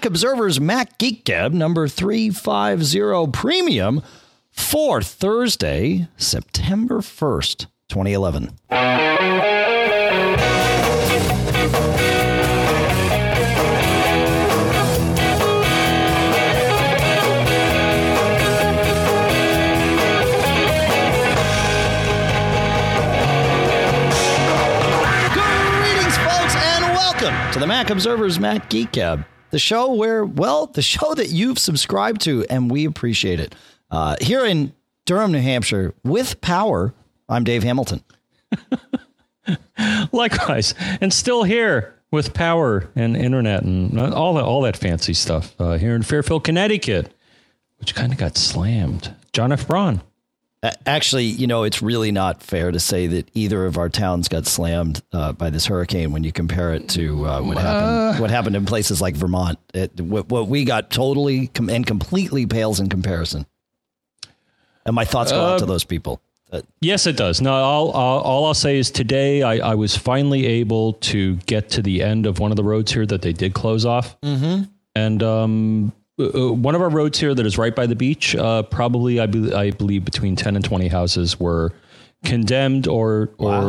Mac Observer's Mac Geek Gab number 350 Premium for Thursday, September 1st, 2011. To the Mac Observer's Mac Geek Gab, the show the show that you've subscribed to, and we appreciate it. Here in Durham, New Hampshire, with power, I'm Dave Hamilton. Likewise, and still here with power and internet and all that fancy stuff here in Fairfield, Connecticut, which kind of got slammed. John F. Braun. Actually, it's really not fair to say that either of our towns got slammed by this hurricane when you compare it to what happened in places like Vermont. What we got totally and completely pales in comparison. And my thoughts go out to those people. Yes, it does. No, all I'll say is today I was finally able to get to the end of one of the roads here that they did close off. Mm-hmm. And one of our roads here that is right by the beach, probably, I believe between 10 and 20 houses were condemned or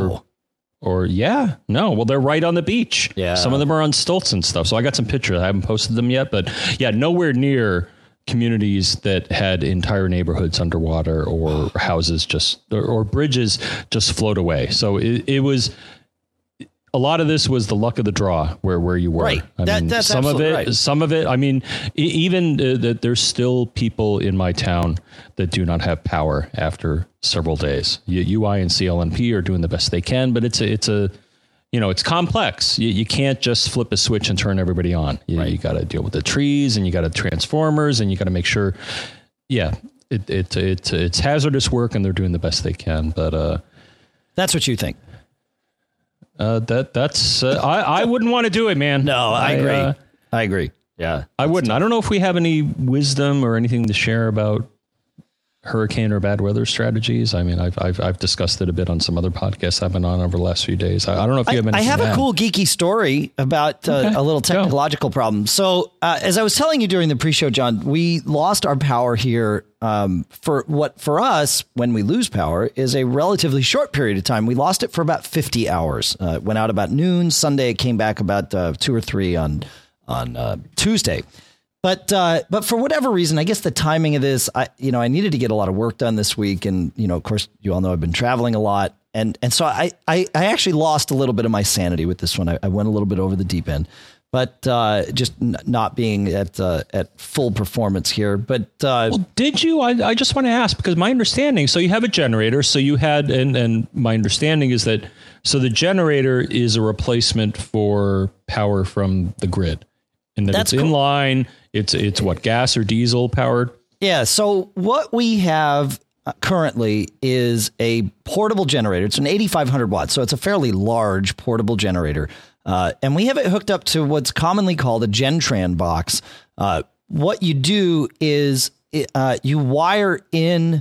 they're right on the beach. Yeah. Some of them are on stilts and stuff. So I got some pictures. I haven't posted them yet, but yeah, nowhere near communities that had entire neighborhoods underwater or houses or bridges just float away. So it was... A lot of this was the luck of the draw where you were. Right. That's some of it. Right. Some of it. I mean, even that there's still people in my town that do not have power after several days. UI and CLNP are doing the best they can, but it's complex. You can't just flip a switch and turn everybody on. You got to deal with the trees and you got to transformers and you got to make sure. Yeah, it's hazardous work and they're doing the best they can. But that's what you think. I wouldn't want to do it, man. No, I agree. I agree. Yeah, I wouldn't. I don't know if we have any wisdom or anything to share about hurricane or bad weather strategies. I mean, I've discussed it a bit on some other podcasts I've been on over the last few days. I don't know if you have anything. I have a cool geeky story about a little technological problem. So as I was telling you during the pre-show, John, we lost our power here for what for us, when we lose power, is a relatively short period of time. We lost it for about 50 hours. It went out about noon Sunday. It came back about 2 or 3 on Tuesday. But for whatever reason, I guess the timing of this, I needed to get a lot of work done this week. And, of course, you all know I've been traveling a lot. And so I actually lost a little bit of my sanity with this one. I went a little bit over the deep end, but just not being at full performance here. But did you? I just want to ask, because my understanding, so you have a generator. So you had and my understanding is that so the generator is a replacement for power from the grid. And that it's in line. It's what, gas or diesel powered? Yeah. So what we have currently is a portable generator. It's an 8,500 watts. So it's a fairly large portable generator. And we have it hooked up to what's commonly called a Gentran box. What you do is you wire in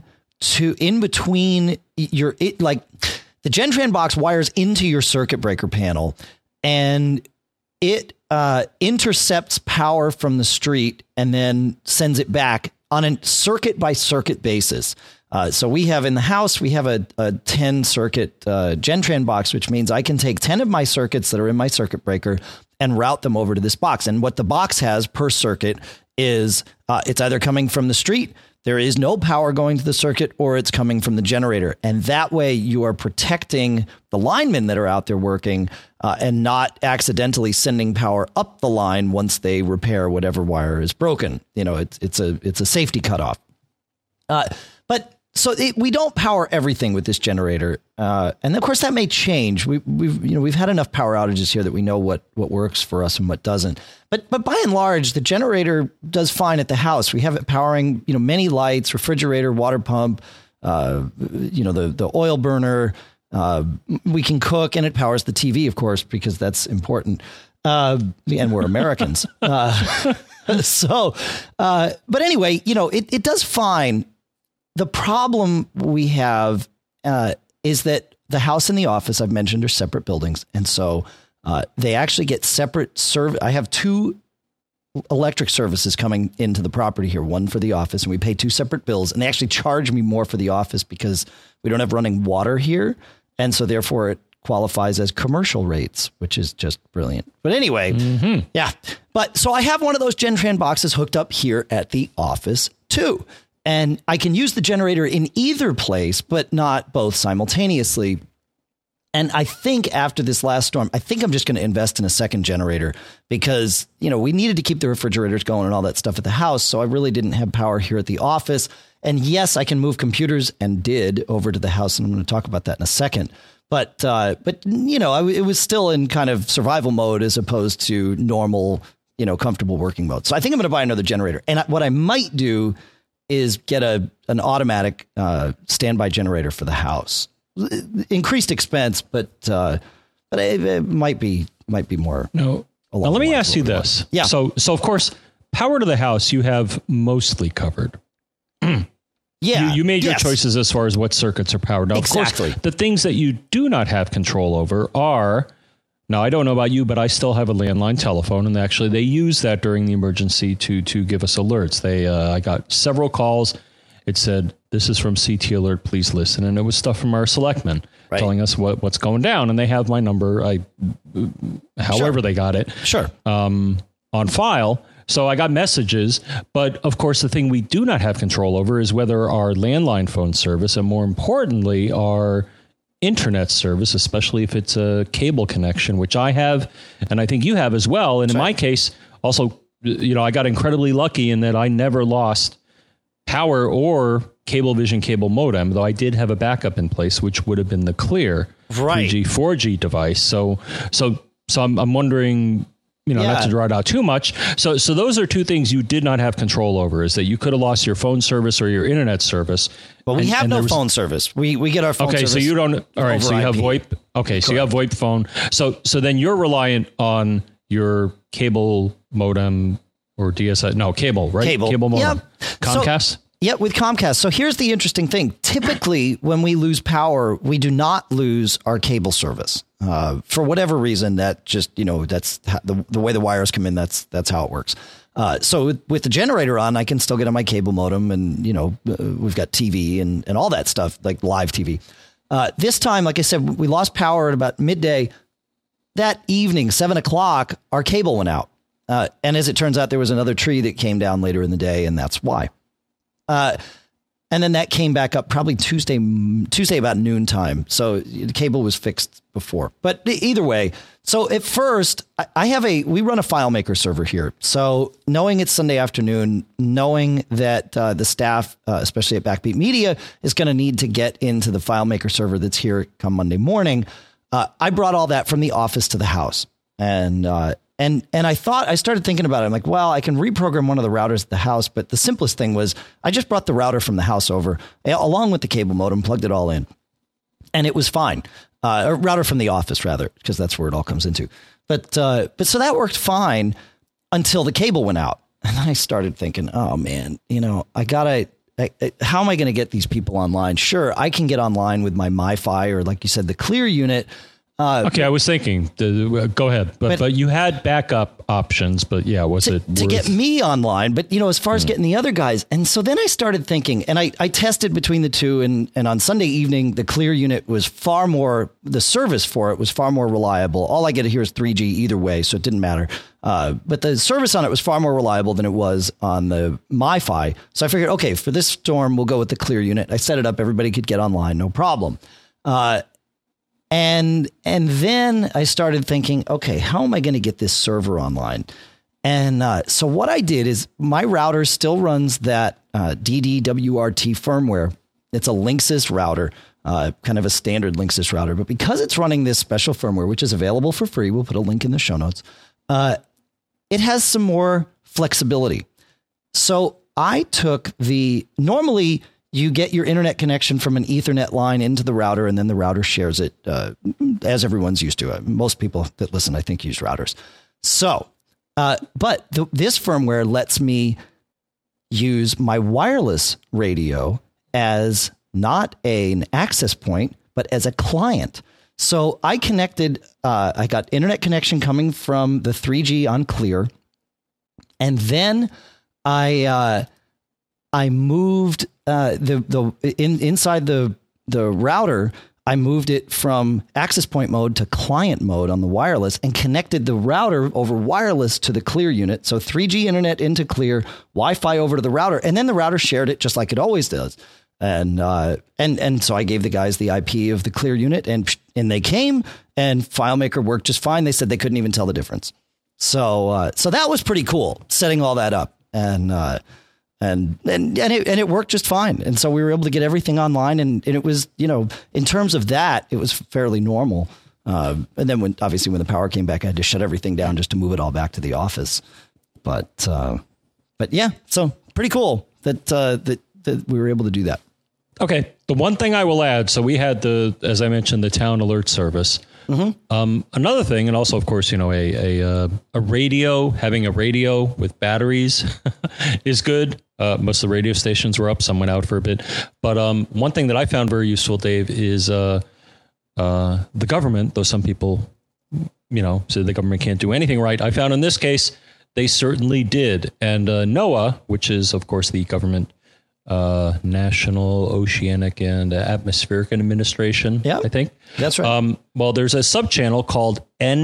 between the Gentran box wires into your circuit breaker panel, and it intercepts power from the street and then sends it back on a circuit by circuit basis. So we have in the house, we have a 10 circuit Gentran box, which means I can take 10 of my circuits that are in my circuit breaker and route them over to this box. And what the box has per circuit is it's either coming from the street, there is no power going to the circuit, or it's coming from the generator. And that way you are protecting the linemen that are out there working and not accidentally sending power up the line once they repair whatever wire is broken. It's a safety cutoff. We don't power everything with this generator. And of course that may change. We've had enough power outages here that we know what works for us and what doesn't. But by and large, the generator does fine at the house. We have it powering, many lights, refrigerator, water pump, the oil burner. We can cook, and it powers the TV, of course, because that's important. And we're Americans. But anyway, it does fine. The problem we have is that the house and the office I've mentioned are separate buildings. And so they actually get separate service. I have two electric services coming into the property here, one for the office, and we pay 2 separate bills, and they actually charge me more for the office because we don't have running water here. And so therefore it qualifies as commercial rates, which is just brilliant. But anyway, yeah. But so I have one of those Gentran boxes hooked up here at the office too. And I can use the generator in either place, but not both simultaneously. And I think after this last storm, I think I'm just going to invest in a second generator because, you know, we needed to keep the refrigerators going and all that stuff at the house. So I really didn't have power here at the office. And yes, I can move computers and did over to the house. And I'm going to talk about that in a second. But you know, it was still in kind of survival mode as opposed to normal, you know, comfortable working mode. So I think I'm going to buy another generator. And what I might do is get an automatic standby generator for the house. Increased expense, but it might be more. No. Now let me ask you this. Yeah. So of course, power to the house you have mostly covered. Yeah. You made your choices as far as what circuits are powered. Now, exactly. Of course, the things that you do not have control over are, now I don't know about you, but I still have a landline telephone, and actually they use that during the emergency to give us alerts. I got several calls. It said, "This is from CT Alert, please listen." And it was stuff from our selectmen telling us what's going down. And they have my number, however they got it, on file. So I got messages. But of course, the thing we do not have control over is whether our landline phone service, and more importantly, our internet service, especially if it's a cable connection, which I have, and I think you have as well. And in my case, also, you know, I got incredibly lucky in that I never lost power or Cablevision cable modem, though I did have a backup in place, which would have been the Clear 3G, 4G device. So I'm wondering, you know, not to draw it out too much. So those are two things you did not have control over, is that you could have lost your phone service or your internet service. Well, we have no phone service. We get our phone service. Okay, so you don't. All right, so you have VoIP. Okay, correct. So you have VoIP phone. So then you're reliant on your cable modem or DSL. No, cable, right? Cable modem. Yep. Comcast? With Comcast. So here's the interesting thing. Typically, when we lose power, we do not lose our cable service. For whatever reason, that just, you know, that's the way the wires come in. That's how it works. So with the generator on, I can still get on my cable modem, and, you know, we've got TV and all that stuff, like live TV. This time, like I said, we lost power at about midday. That evening, 7 o'clock, our cable went out. And as it turns out, there was another tree that came down later in the day, and that's why. And then that came back up probably Tuesday about noontime. So the cable was fixed before. But either way, so at first, we run a FileMaker server here. So knowing it's Sunday afternoon, knowing that the staff, especially at Backbeat Media, is going to need to get into the FileMaker server that's here come Monday morning, I brought all that from the office to the house. And I started thinking about it. I'm like, well, I can reprogram one of the routers at the house, but the simplest thing was I just brought the router from the house over along with the cable modem, plugged it all in, and it was fine. A router from the office, rather, because that's where it all comes into. But so that worked fine until the cable went out. And then I started thinking, oh man, you know, how am I going to get these people online? Sure, I can get online with my MiFi or, like you said, the Clear unit. Okay, I was thinking, go ahead, but you had backup options, but yeah, was it worth... to get me online? But, you know, as far as getting the other guys. And so then I started thinking, and I tested between the two, and on Sunday evening, the Clear unit was the service for it was far more reliable. All I get here is 3G either way, so it didn't matter. But the service on it was far more reliable than it was on the MiFi. So I figured, okay, for this storm, we'll go with the Clear unit. I set it up. Everybody could get online. No problem. And then I started thinking, okay, how am I going to get this server online? And so what I did is my router still runs that DDWRT firmware. It's a Linksys router, kind of a standard Linksys router. But because it's running this special firmware, which is available for free, we'll put a link in the show notes, it has some more flexibility. So I took normally you get your internet connection from an Ethernet line into the router, and then the router shares it as everyone's used to. Most people that listen, I think, use routers. So, but this firmware lets me use my wireless radio as not an access point, but as a client. So I connected, I got internet connection coming from the 3G on Clear. And then I moved inside the router. I moved it from access point mode to client mode on the wireless and connected the router over wireless to the Clear unit. So 3G internet into Clear, Wi-Fi over to the router, and then the router shared it just like it always does. And so I gave the guys the IP of the Clear unit, and they came, and FileMaker worked just fine. They said they couldn't even tell the difference. So that was pretty cool, setting all that up, and it worked just fine. And so we were able to get everything online, and it was, in terms of that, it was fairly normal. And then when the power came back, I had to shut everything down just to move it all back to the office. But yeah, so pretty cool that we were able to do that. Okay. The one thing I will add, so we had as I mentioned, the town alert service. Mm-hmm. Another thing, and also, of course, a radio, having a radio with batteries is good. Most of the radio stations were up. Some went out for a bit. But one thing that I found very useful, Dave, is the government, though some people, say the government can't do anything right. I found in this case, they certainly did. And NOAA, which is, of course, the government National Oceanic and Atmospheric Administration, I think. That's right. Well, there's a subchannel called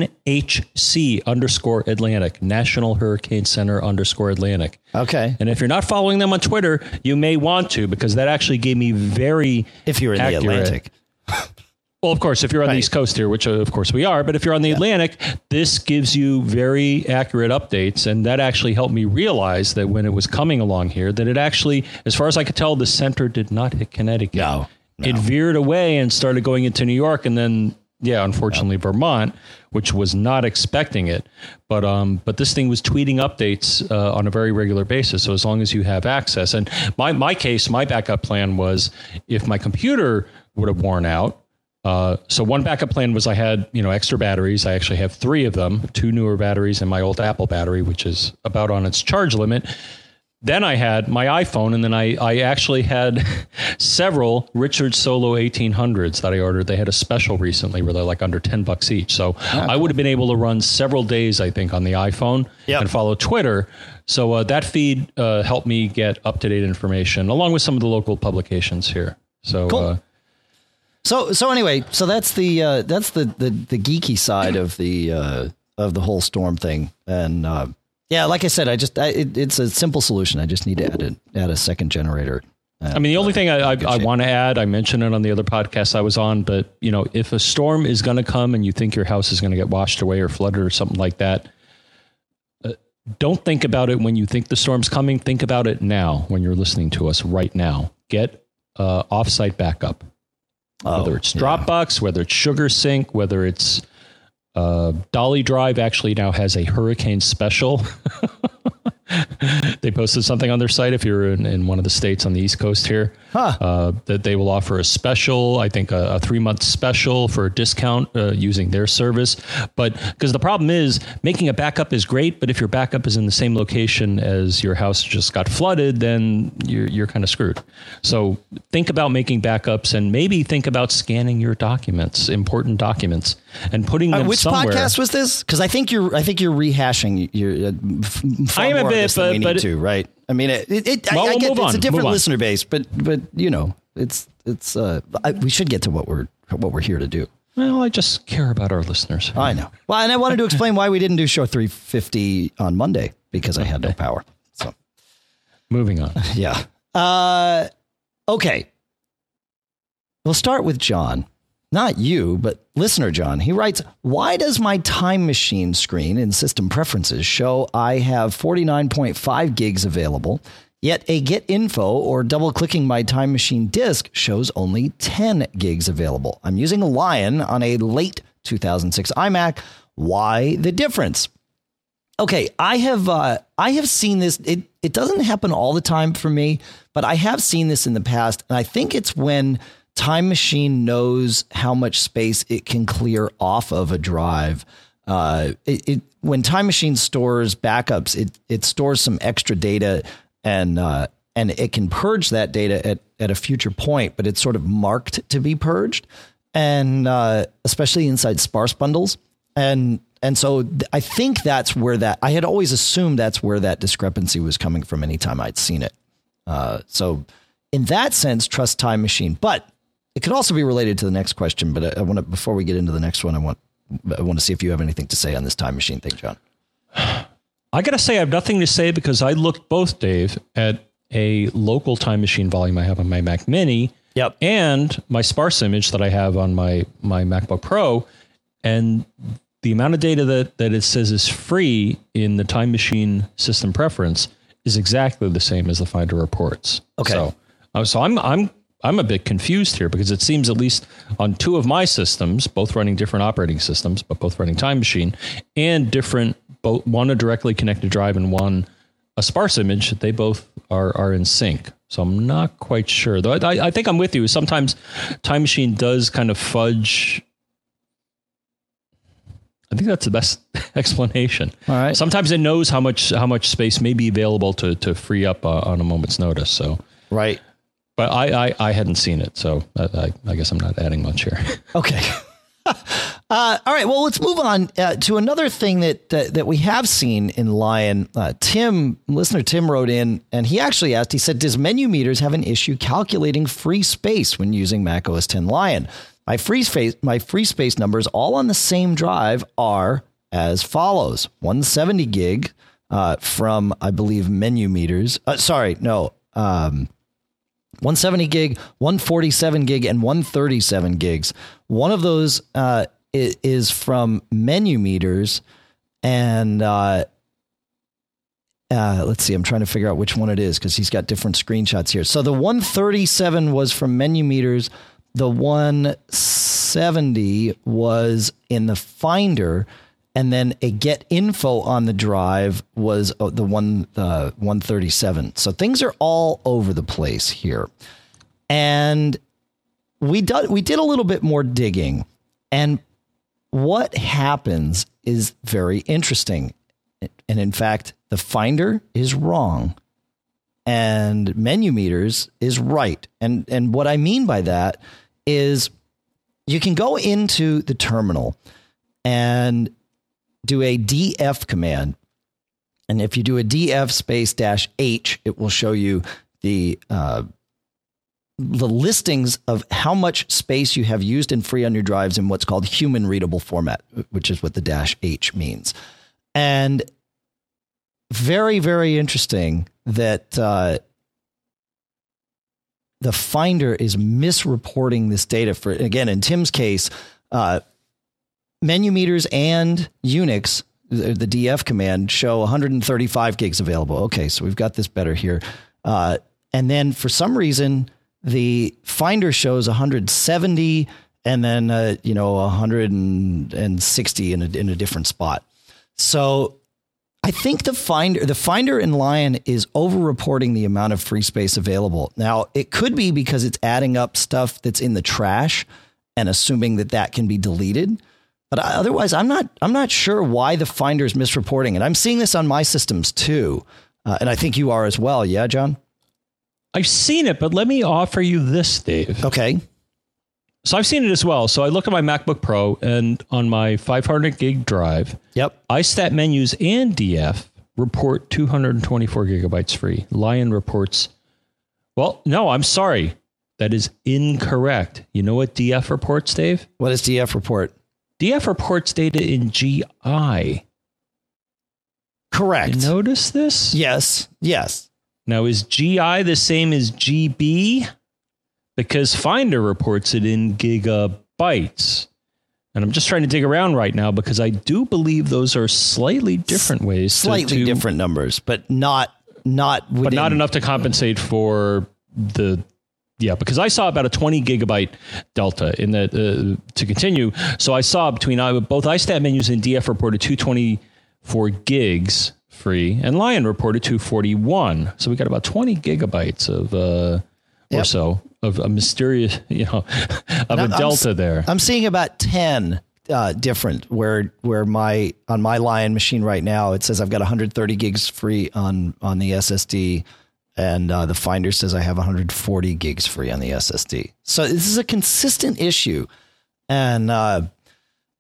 NHC_Atlantic, National Hurricane Center _Atlantic. Okay. And if you're not following them on Twitter, you may want to, because that actually gave me very if you're in accurate, the Atlantic. Well, of course, if you're on the East Coast here, which of course we are, but if you're on the Atlantic, this gives you very accurate updates. And that actually helped me realize that when it was coming along here, that it actually, as far as I could tell, the center did not hit Connecticut. No. It veered away and started going into New York, and then, unfortunately, Vermont, which was not expecting it. But this thing was tweeting updates on a very regular basis. So as long as you have access, and my backup plan was if my computer would have worn out. So one backup plan was I had, extra batteries. I actually have 3 of them, 2 newer batteries and my old Apple battery, which is about on its charge limit. Then I had my iPhone, and then I actually had several Richard Solo 1800s that I ordered. They had a special recently where they're like under $10 each. So I would have been able to run several days, I think, on the iPhone and follow Twitter. So that feed helped me get up-to-date information along with some of the local publications here. So cool. So anyway, so that's the geeky side of the whole storm thing, and like I said, it's a simple solution. I just need to add a second generator. I mean, the only thing I want to add, I mentioned it on the other podcast I was on, but if a storm is going to come and you think your house is going to get washed away or flooded or something like that, don't think about it when you think the storm's coming. Think about it now when you're listening to us right now. Get offsite backup. Whether it's Dropbox, whether it's SugarSync, whether it's Dolly Drive actually now has a hurricane special. They posted something on their site if you're in one of the states on the East Coast here, that they will offer a special, I think a 3-month special for a discount using their service. But because the problem is making a backup is great, but if your backup is in the same location as your house just got flooded, then you're kind of screwed. So think about making backups, and maybe think about scanning your documents, important documents, and putting them somewhere. Which podcast was this? Because I think you're rehashing your. I am a bit, but right. I mean, I get it's a different listener base, but it's we should get to what we're here to do. Well, I just care about our listeners. I know. Well, and I wanted to explain why we didn't do show 350 on Monday, because I had no power. So, moving on. Yeah. Okay. We'll start with John. Not you, but listener John. He writes, why does my Time Machine screen in System Preferences show I have 49.5 gigs available, yet a Get Info or double-clicking my Time Machine disk shows only 10 gigs available? I'm using a Lion on a late 2006 iMac. Why the difference? Okay, I have seen this. It doesn't happen all the time for me, but I have seen this in the past, and I think it's when Time Machine knows how much space it can clear off of a drive. When Time Machine stores backups, it stores some extra data, and it can purge that data at a future point, but it's sort of marked to be purged, and especially inside sparse bundles. And And so I think that's where I had always assumed that's where that discrepancy was coming from anytime I'd seen it. So in that sense, trust Time Machine, but it could also be related to the next question. But I want to, before we get into the next one, I want to see if you have anything to say on this Time Machine thing, John. I got to say, I have nothing to say because I looked both, Dave, at a local Time Machine volume I have on my Mac Mini. Yep. And my sparse image that I have on my MacBook Pro, and the amount of data that it says is free in the Time Machine system preference is exactly the same as the Finder reports. Okay. So I'm a bit confused here because it seems, at least on two of my systems, both running different operating systems, but both running Time Machine and different, both one a directly connected drive and one a sparse image, they both are in sync. So I'm not quite sure, though. I think I'm with you. Sometimes Time Machine does kind of fudge. I think that's the best explanation. All right. Sometimes it knows how much space may be available to free up on a moment's notice. So right. But I hadn't seen it, so I guess I'm not adding much here. Okay. All right. Well, let's move on to another thing that we have seen in Lion. Listener Tim wrote in, and he actually asked. He said, "Does Menu Meters have an issue calculating free space when using Mac OS X Lion? My free space numbers, all on the same drive, are as follows: 170 gig from, I believe, Menu Meters. 170 gig, 147 gig, and 137 gigs. One of those is from Menu Meters, and let's see. I'm trying to figure out which one it is because he's got different screenshots here. So the 137 was from Menu Meters. The 170 was in the Finder, and then a get info on the drive was the 137. So things are all over the place here. And we did a little bit more digging, and what happens is very interesting. And in fact, the Finder is wrong and Menu Meters is right. And what I mean by that is you can go into the terminal and do a df command. And if you do a df space -h, it will show you the listings of how much space you have used and free on your drives in what's called human readable format, which is what the -h means. And very, very interesting that the Finder is misreporting this data for, again, in Tim's case, Menu Meters and Unix, the df command, show 135 gigs available. Okay, so we've got this better here. And then for some reason, the Finder shows 170 and then 160 in a different spot. So I think the Finder in Lion is over-reporting the amount of free space available. Now, it could be because it's adding up stuff that's in the trash and assuming that can be deleted. But otherwise, I'm not sure why the Finder is misreporting. And I'm seeing this on my systems too. And I think you are as well. Yeah, John? I've seen it, but let me offer you this, Dave. Okay. So I've seen it as well. So I look at my MacBook Pro, and on my 500 gig drive, yep, iStat Menus and DF report 224 gigabytes free. Lion reports, well, no, I'm sorry. That is incorrect. You know what DF reports, Dave? What does DF report? DF reports data in GI. Correct. You notice this? Yes. Now, is GI the same as GB? Because Finder reports it in gigabytes. And I'm just trying to dig around right now because I do believe those are slightly different ways. Slightly different numbers, but not within. But not enough to compensate for the... Yeah, because I saw about a 20 gigabyte delta in that to continue. So I saw between both iStat Menus and DF reported 224 gigs free, and Lion reported 241. So we got about 20 gigabytes of or so of a mysterious, of a delta there. I'm seeing about 10 different where on my Lion machine right now, it says I've got 130 gigs free on the SSD. And the Finder says I have 140 gigs free on the SSD. So this is a consistent issue. And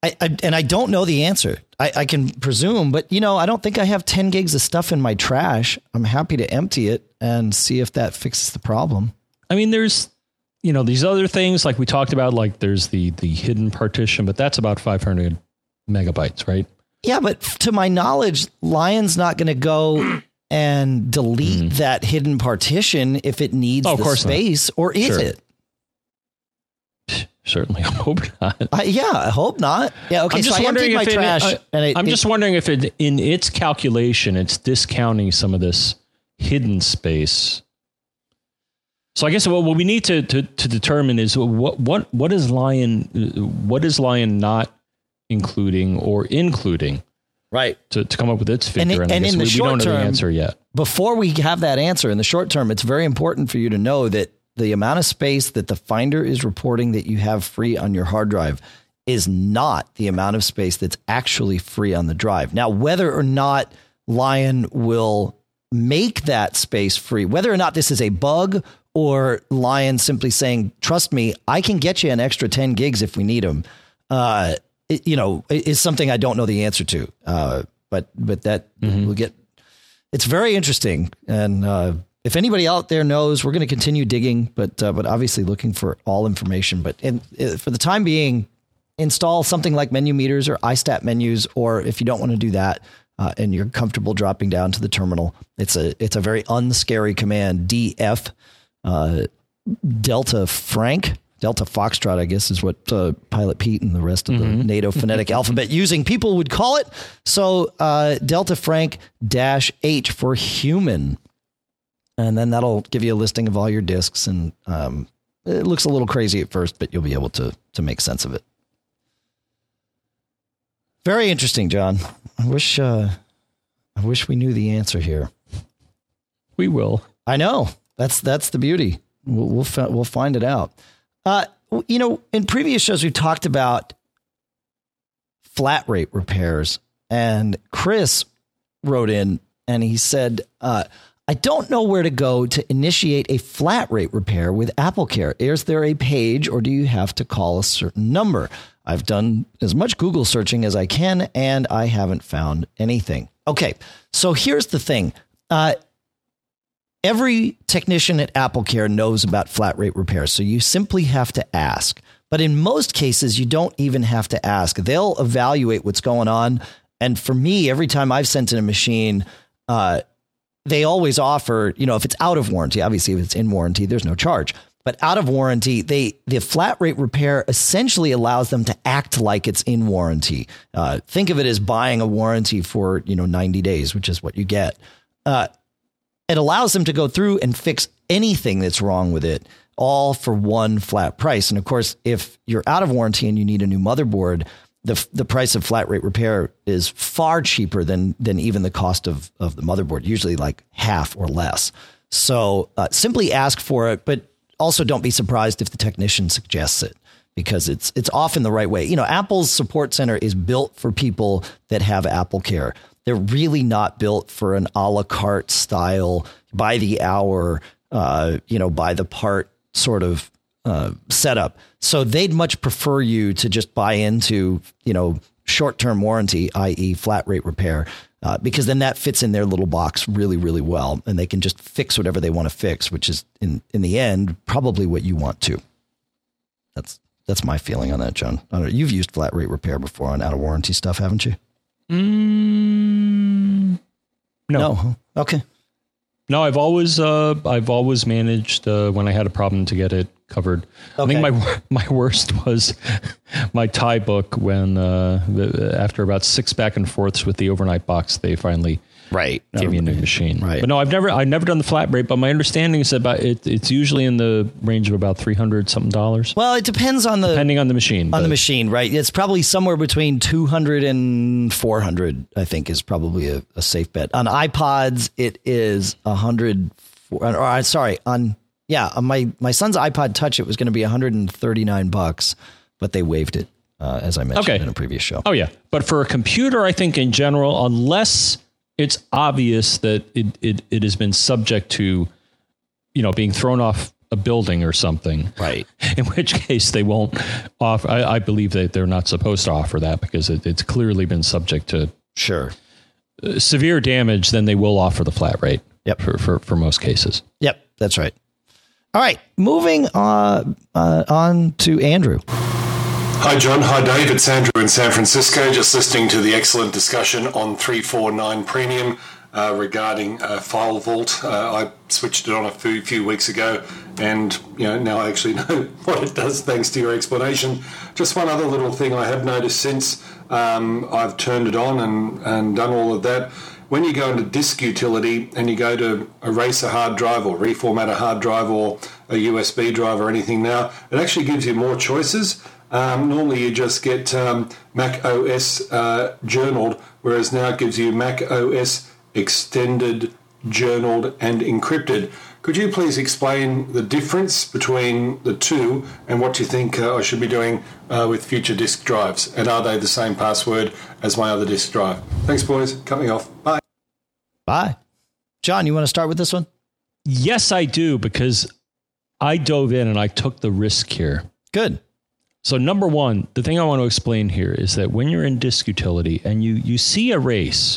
I don't know the answer. I can presume, but I don't think I have 10 gigs of stuff in my trash. I'm happy to empty it and see if that fixes the problem. I mean, there's, these other things like we talked about, like there's the hidden partition, but that's about 500 megabytes, right? Yeah, but to my knowledge, Lion's not going to go and delete that hidden partition if it needs the space, or is it? Certainly, I hope not. I hope not. Yeah, okay. I'm just wondering if just wondering if in its calculation, it's discounting some of this hidden space. So I guess what we need to determine is what is Lion not including or including, right? To come up with its figure. And in the short term, we don't know the answer yet. Before we have that answer, in the short term, it's very important for you to know that the amount of space that the Finder is reporting that you have free on your hard drive is not the amount of space that's actually free on the drive. Now, whether or not Lion will make that space free, whether or not this is a bug or Lion simply saying, trust me, I can get you an extra 10 gigs if we need them, is something I don't know the answer to. But that we'll get. It's very interesting. And if anybody out there knows, we're going to continue digging, but obviously looking for all information. But for the time being, install something like menu meters or iStat menus, or if you don't want to do that and you're comfortable dropping down to the terminal, it's a very unscary command, DF Delta Foxtrot, I guess is what Pilot Pete and the rest of the NATO phonetic alphabet using people would call it. So Delta Frank -H for human. And then that'll give you a listing of all your disks. And it looks a little crazy at first, but you'll be able to make sense of it. Very interesting, John. I wish we knew the answer here. We will. I know. That's the beauty. We'll find it out. In previous shows, we've talked about flat rate repairs, and Chris wrote in and he said, I don't know where to go to initiate a flat rate repair with AppleCare. Is there a page, or do you have to call a certain number? I've done as much Google searching as I can, and I haven't found anything. Okay, so here's the thing. Every technician at AppleCare knows about flat rate repairs, so you simply have to ask. But in most cases, you don't even have to ask. They'll evaluate what's going on. And for me, every time I've sent in a machine, they always offer, if it's out of warranty, obviously if it's in warranty, there's no charge. But out of warranty, the flat rate repair essentially allows them to act like it's in warranty. Think of it as buying a warranty for 90 days, which is what you get. It allows them to go through and fix anything that's wrong with it, all for one flat price. And of course, if you're out of warranty and you need a new motherboard, the price of flat rate repair is far cheaper than even the cost of the motherboard, usually like half or less. So simply ask for it, but also don't be surprised if the technician suggests it, because it's often the right way. Apple's support center is built for people that have AppleCare. They're really not built for an a la carte style, by the hour, by the part sort of setup. So they'd much prefer you to just buy into, short-term warranty, i.e. flat rate repair, because then that fits in their little box really, really well. And they can just fix whatever they want to fix, which is in the end, probably what you want to. That's my feeling on that, John. I don't know. You've used flat rate repair before on out of warranty stuff, haven't you? No. Okay. No, I've always managed when I had a problem to get it covered. Okay. I think my worst was my Thai book when after about 6 back and forths with the overnight box, they finally gave me a new machine. Right. But no, I've never done the flat rate, but my understanding is about it's usually in the range of about $300 something. Well, it depends depending on the machine. On the machine, right? It's probably somewhere between $200 and $400, I think, is probably a safe bet. On iPods, it is $100. On my son's iPod Touch, it was going to be $139, but they waived it, as I mentioned in a previous show. Oh yeah, but for a computer, I think in general, unless it's obvious that it has been subject to, being thrown off a building or something. Right. In which case they won't offer. I believe that they're not supposed to offer that because it's clearly been subject to severe damage. Then they will offer the flat rate. Yep. For most cases. Yep. That's right. All right. Moving on to Andrew. Hi, John. Hi, Dave. It's Andrew in San Francisco. Just listening to the excellent discussion on 349 Premium regarding File Vault. I switched it on a few weeks ago, and now I actually know what it does thanks to your explanation. Just one other little thing I have noticed since I've turned it on and done all of that. When you go into disk utility and you go to erase a hard drive or reformat a hard drive or a USB drive or anything now, it actually gives you more choices. Normally you just get Mac OS journaled, whereas now it gives you Mac OS extended, journaled, and encrypted. Could you please explain the difference between the two and what you think I should be doing with future disk drives? And are they the same password as my other disk drive? Thanks, boys. Cut me off. Bye. Bye. John, you want to start with this one? Yes, I do, because I dove in and I took the risk here. Good. So number one, the thing I want to explain here is that when you're in disk utility and you see erase.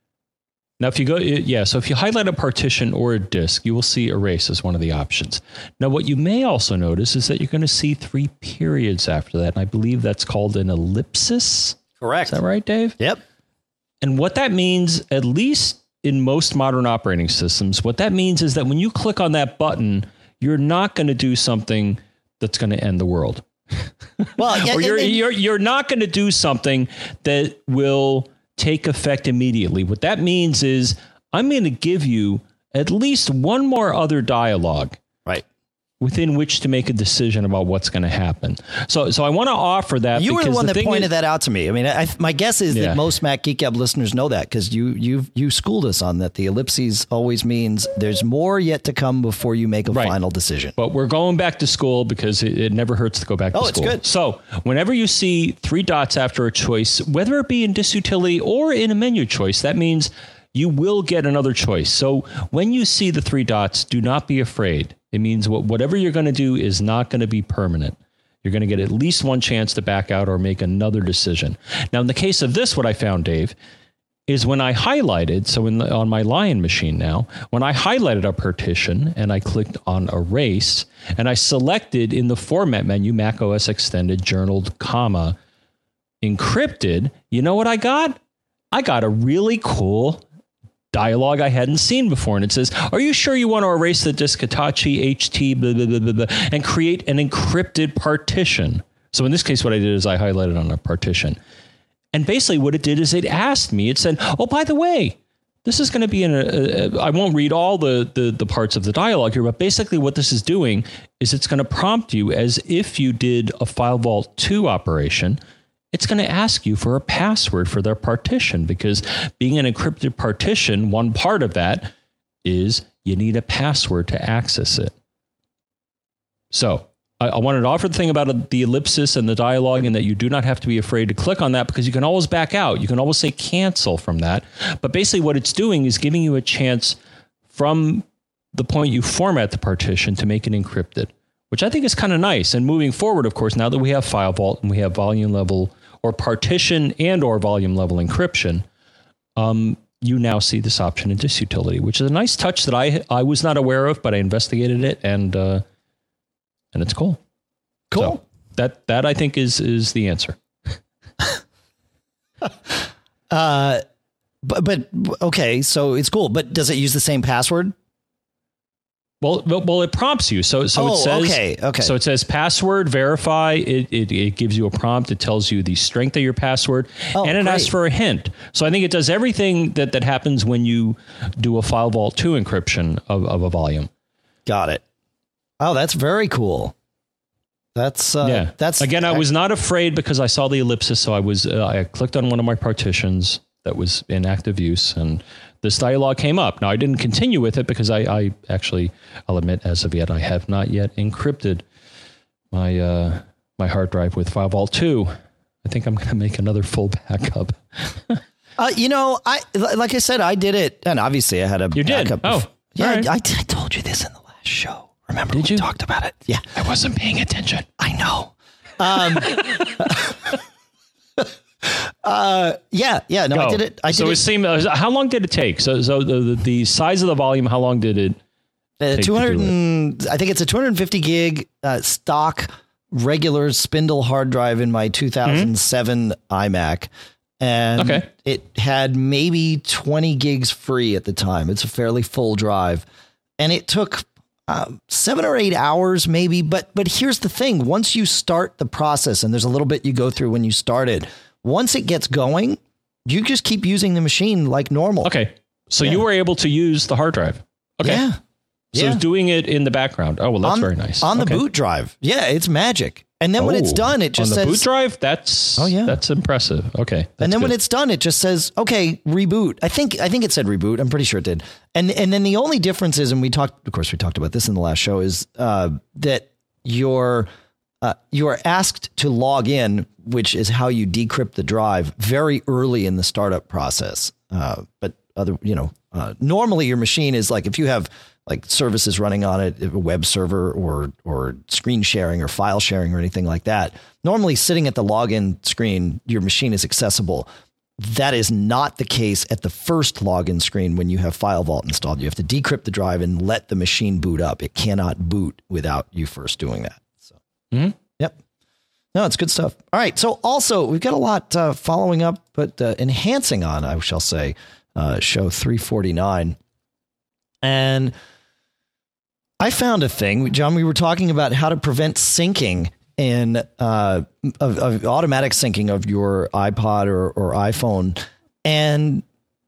Now, if you go, so if you highlight a partition or a disk, you will see erase as one of the options. Now, what you may also notice is that you're going to see 3 periods after that. And I believe that's called an ellipsis. Correct. Is that right, Dave? Yep. And what that means, at least in most modern operating systems, what that means is that when you click on that button, you're not going to do something that's going to end the world. Well, yeah, or you're not going to do something that will take effect immediately. What that means is I'm going to give you at least one more other dialogue, right, within which to make a decision about what's going to happen. So I want to offer that. You were the one that pointed that out to me. I mean, my guess is that most Mac Geek Gab listeners know that because you schooled us on that. The ellipses always means there's more yet to come before you make a final decision. But we're going back to school because it never hurts to go back to school. Oh, it's good. So whenever you see 3 dots after a choice, whether it be in disk utility or in a menu choice, that means you will get another choice. So when you see the 3 dots, do not be afraid. It means whatever you're going to do is not going to be permanent. You're going to get at least one chance to back out or make another decision. Now, in the case of this, what I found, Dave, is when I highlighted, so on my Lion machine now, when I highlighted a partition and I clicked on erase and I selected in the format menu, Mac OS extended, journaled, comma, encrypted, you know what I got? I got a really cool dialogue I hadn't seen before. And it says, are you sure you want to erase the disk Hitachi HT blah, blah, blah, blah, blah, and create an encrypted partition? So in this case, what I did is I highlighted on a partition. And basically what it did is it asked me, it said, oh, by the way, this is going to be I won't read all the parts of the dialogue here, but basically what this is doing is it's going to prompt you as if you did a File Vault 2 operation. It's going to ask you for a password for their partition because being an encrypted partition, one part of that is you need a password to access it. So I wanted to offer the thing about the ellipsis and the dialogue and that you do not have to be afraid to click on that because you can always back out. You can always say cancel from that. But basically what it's doing is giving you a chance from the point you format the partition to make it encrypted, which I think is kind of nice. And moving forward, of course, now that we have File Vault and we have volume level or partition and or volume level encryption, you now see this option in disk utility, which is a nice touch that I was not aware of, but I investigated it and it's cool. Cool. So that I think is the answer. But okay, so it's cool. But does it use the same password? Well, it prompts you. So it says, okay. So it says password, verify. It gives you a prompt. It tells you the strength of your password, and it asks for a hint. So I think it does everything that happens when you do a File Vault 2 encryption of a volume. Got it. Oh, that's very cool. That's again, I was not afraid because I saw the ellipsis. So I clicked on one of my partitions that was in active use and this dialogue came up. Now, I didn't continue with it because I actually, I'll admit, as of yet, I have not yet encrypted my my hard drive with File Vault 2. I think I'm going to make another full backup. Like I said, I did it, and obviously I had a backup. Oh, yeah, right. I told you this in the last show. Remember, Did you? talked about it. Yeah. I wasn't paying attention. I know. Yeah. No, Go. I did it. So it seemed. How long did it take? So the size of the volume. How long did it? 200. I think it's a 250 gig stock regular spindle hard drive in my 2007 iMac, and it had maybe 20 gigs free at the time. It's a fairly full drive, and it took 7 or 8 hours maybe. But here's the thing: once you start the process, and there's a little bit you go through when you start it. Once it gets going, you just keep using the machine like normal. Okay. So you were able to use the hard drive. Okay. Yeah. So it's doing it in the background. Oh, well, that's very nice. On the boot drive. Yeah, it's magic. And then when it's done, it just says... On the boot drive? That's impressive. Okay. And then when it's done, it just says, okay, reboot. I think it said reboot. I'm pretty sure it did. And then the only difference is, and we talked about this in the last show, is that you're asked to log in, which is how you decrypt the drive very early in the startup process. But normally your machine is like, if you have like services running on it, a web server or screen sharing or file sharing or anything like that, normally sitting at the login screen, your machine is accessible. That is not the case at the first login screen when you have FileVault installed. You have to decrypt the drive and let the machine boot up. It cannot boot without you first doing that. So, Yep. No, it's good stuff. All right. So also we've got a lot following up, but enhancing on, I shall say, show 349. And I found a thing, John, we were talking about how to prevent syncing of automatic syncing of your iPod or iPhone. And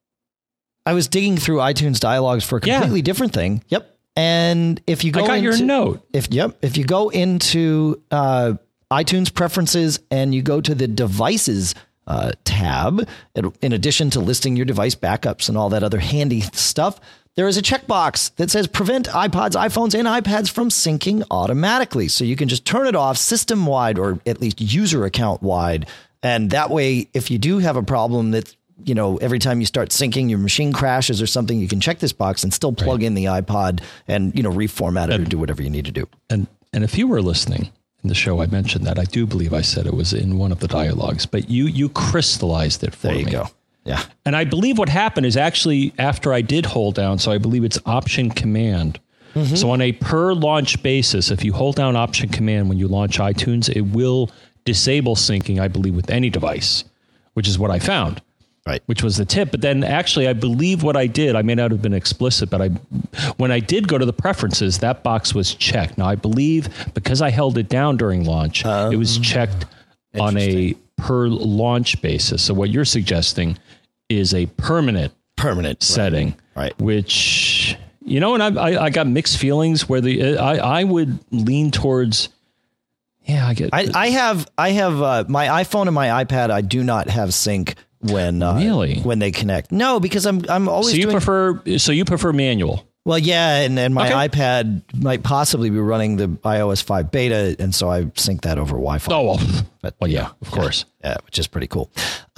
I was digging through iTunes dialogues for a completely different thing. Yep. And if you go your note. If you go into iTunes preferences and you go to the devices tab, in addition to listing your device backups and all that other handy stuff, there is a checkbox that says prevent iPods, iPhones, and iPads from syncing automatically. So you can just turn it off system wide, or at least user account wide. And that way, if you do have a problem that, every time you start syncing, your machine crashes or something, you can check this box and still plug in the iPod and, reformat it or do whatever you need to do. And if you were listening in the show, I mentioned that. I do believe I said it was in one of the dialogues, but you crystallized it for me. There you go. Yeah. And I believe what happened is actually after I did hold down, so I believe it's Option Command. Mm-hmm. So on a per launch basis, if you hold down Option Command when you launch iTunes, it will disable syncing, I believe, with any device, which is what I found. Right. Which was the tip. But then actually, I believe what I did, I may not have been explicit, but when I did go to the preferences, that box was checked. Now, I believe because I held it down during launch, it was checked on a per launch basis. So what you're suggesting is a permanent setting, right? Which, and I got mixed feelings where I would lean towards, I have my iPhone and my iPad. I do not have sync when they connect. No, because I'm always. So you prefer manual. Well, yeah, and my iPad might possibly be running the iOS 5 beta, and so I sync that over Wi-Fi. Oh, well, yeah, of course. Yeah, which is pretty cool.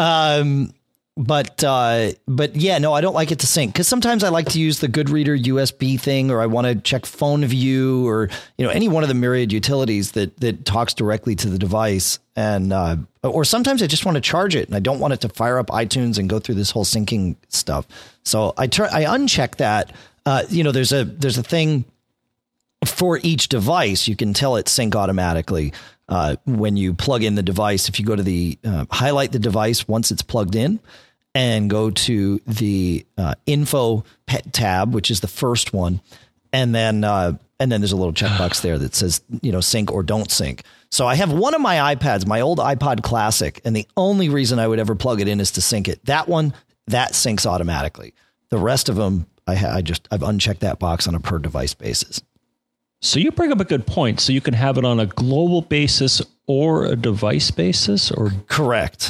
But yeah, no, I don't like it to sync because sometimes I like to use the Goodreader USB thing, or I want to check phone view, or any one of the myriad utilities that talks directly to the device, and or sometimes I just want to charge it and I don't want it to fire up iTunes and go through this whole syncing stuff. So I uncheck that. There's a thing for each device. You can tell it sync automatically when you plug in the device. If you go to the highlight the device once it's plugged in and go to the info tab, which is the first one. And then there's a little checkbox there that says, sync or don't sync. So I have one of my iPads, my old iPod Classic, and the only reason I would ever plug it in is to sync it. That one, that syncs automatically. The rest of them, I've unchecked that box on a per device basis. So you bring up a good point. So you can have it on a global basis or a device basis, or correct.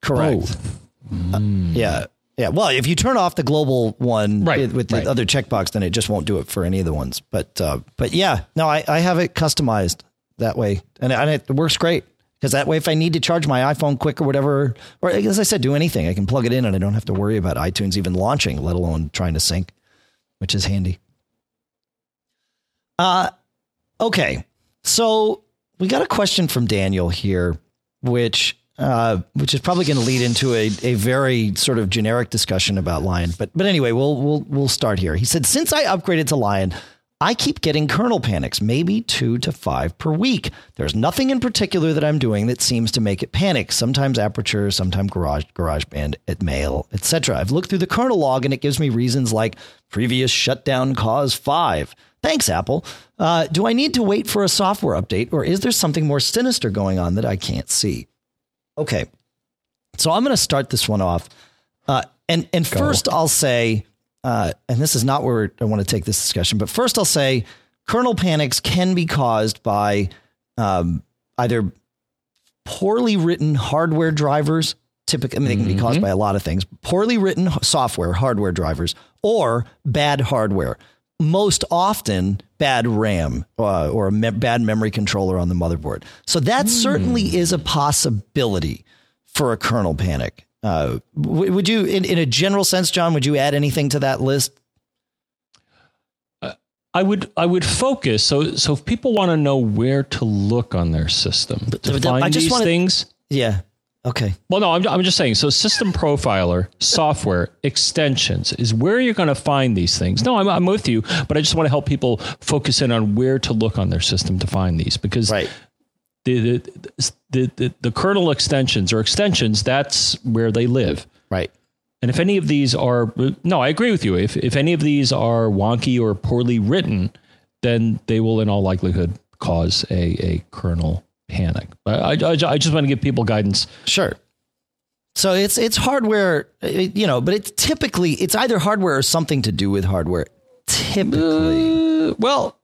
Yeah. Well, if you turn off the global one with the other checkbox, then it just won't do it for any of the ones. But yeah, no, I have it customized that way, and it works great. Because that way, if I need to charge my iPhone quick or whatever, or as I said, do anything, I can plug it in and I don't have to worry about iTunes even launching, let alone trying to sync, which is handy. Okay, so we got a question from Daniel here, which is probably going to lead into a very sort of generic discussion about Lion. But anyway, we'll start here. He said, since I upgraded to Lion, I keep getting kernel panics, maybe 2 to 5 per week. There's nothing in particular that I'm doing that seems to make it panic. Sometimes Aperture, sometimes GarageBand, Mail, etc. I've looked through the kernel log and it gives me reasons like previous shutdown cause 5. Thanks, Apple. Do I need to wait for a software update, or is there something more sinister going on that I can't see? Okay, so I'm going to start this one off. And first I'll say, and this is not where I want to take this discussion, but first I'll say kernel panics can be caused by either poorly written hardware drivers. Typically, I mean, they can be caused by a lot of things. Poorly written software, hardware drivers, or bad hardware. Most often bad RAM or a bad memory controller on the motherboard. So that certainly is a possibility for a kernel panic. Would you, in a general sense, John, would you add anything to that list? I would focus. So if people want to know where to look on their system to find these things. Yeah. Okay. Well, no, I'm just saying. So System Profiler, software, extensions is where you're going to find these things. No, I'm with you, but I just want to help people focus in on where to look on their system to find these, because the kernel extensions or extensions, that's where they live. Right. And if any of these are, no, I agree with you. If any of these are wonky or poorly written, then they will in all likelihood cause a kernel panic. I just want to give people guidance. Sure. So it's hardware, but it's either hardware or something to do with hardware. Typically. Well,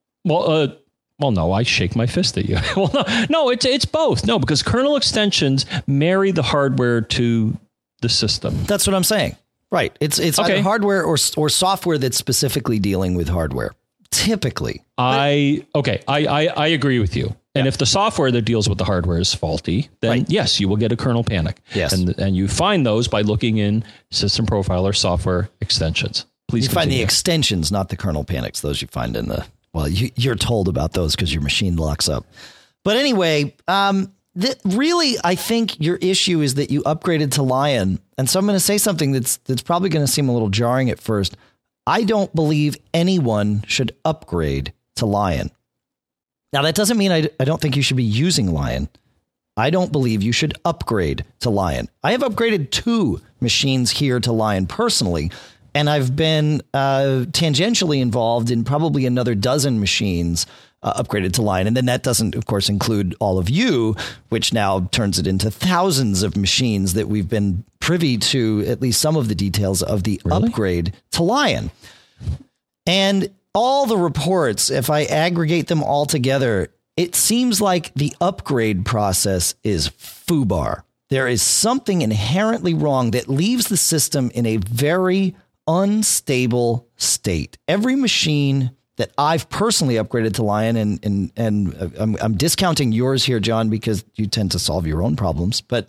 no, I shake my fist at you. Well, no, it's both. No, because kernel extensions marry the hardware to the system. That's what I'm saying. Right. It's either hardware or software that's specifically dealing with hardware. Typically. I agree with you. And if the software that deals with the hardware is faulty, then yes, you will get a kernel panic. Yes. And you find those by looking in System Profiler software extensions. Please find the extensions, not the kernel panics. Those you find in you're told about those because your machine locks up. But anyway, really, I think your issue is that you upgraded to Lion. And so I'm going to say something that's probably going to seem a little jarring at first. I don't believe anyone should upgrade to Lion. Now, that doesn't mean I don't think you should be using Lion. I don't believe you should upgrade to Lion. I have upgraded 2 machines here to Lion personally, and I've been tangentially involved in probably another dozen machines upgraded to Lion. And then that doesn't, of course, include all of you, which now turns it into thousands of machines that we've been privy to at least some of the details of the upgrade to Lion. And all the reports, if I aggregate them all together, it seems like the upgrade process is FUBAR. There is something inherently wrong that leaves the system in a very unstable state. Every machine that I've personally upgraded to Lion, and I'm discounting yours here, John, because you tend to solve your own problems. But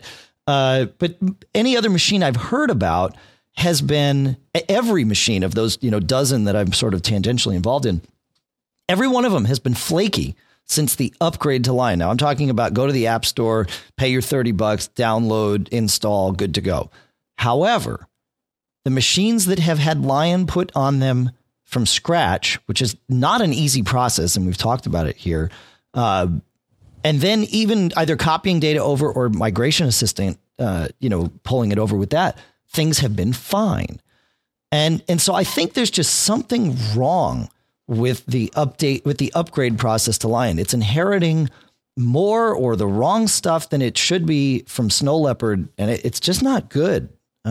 any other machine I've heard about has been, every machine of those, dozen that I'm sort of tangentially involved in, every one of them has been flaky since the upgrade to Lion. Now I'm talking about go to the App Store, pay your $30, download, install, good to go. However, the machines that have had Lion put on them from scratch, which is not an easy process, and we've talked about it here, and then even either copying data over or Migration Assistant, pulling it over with that, things have been fine. And so I think there's just something wrong with the upgrade process to Lion. It's inheriting more or the wrong stuff than it should be from Snow Leopard, and it's just not good.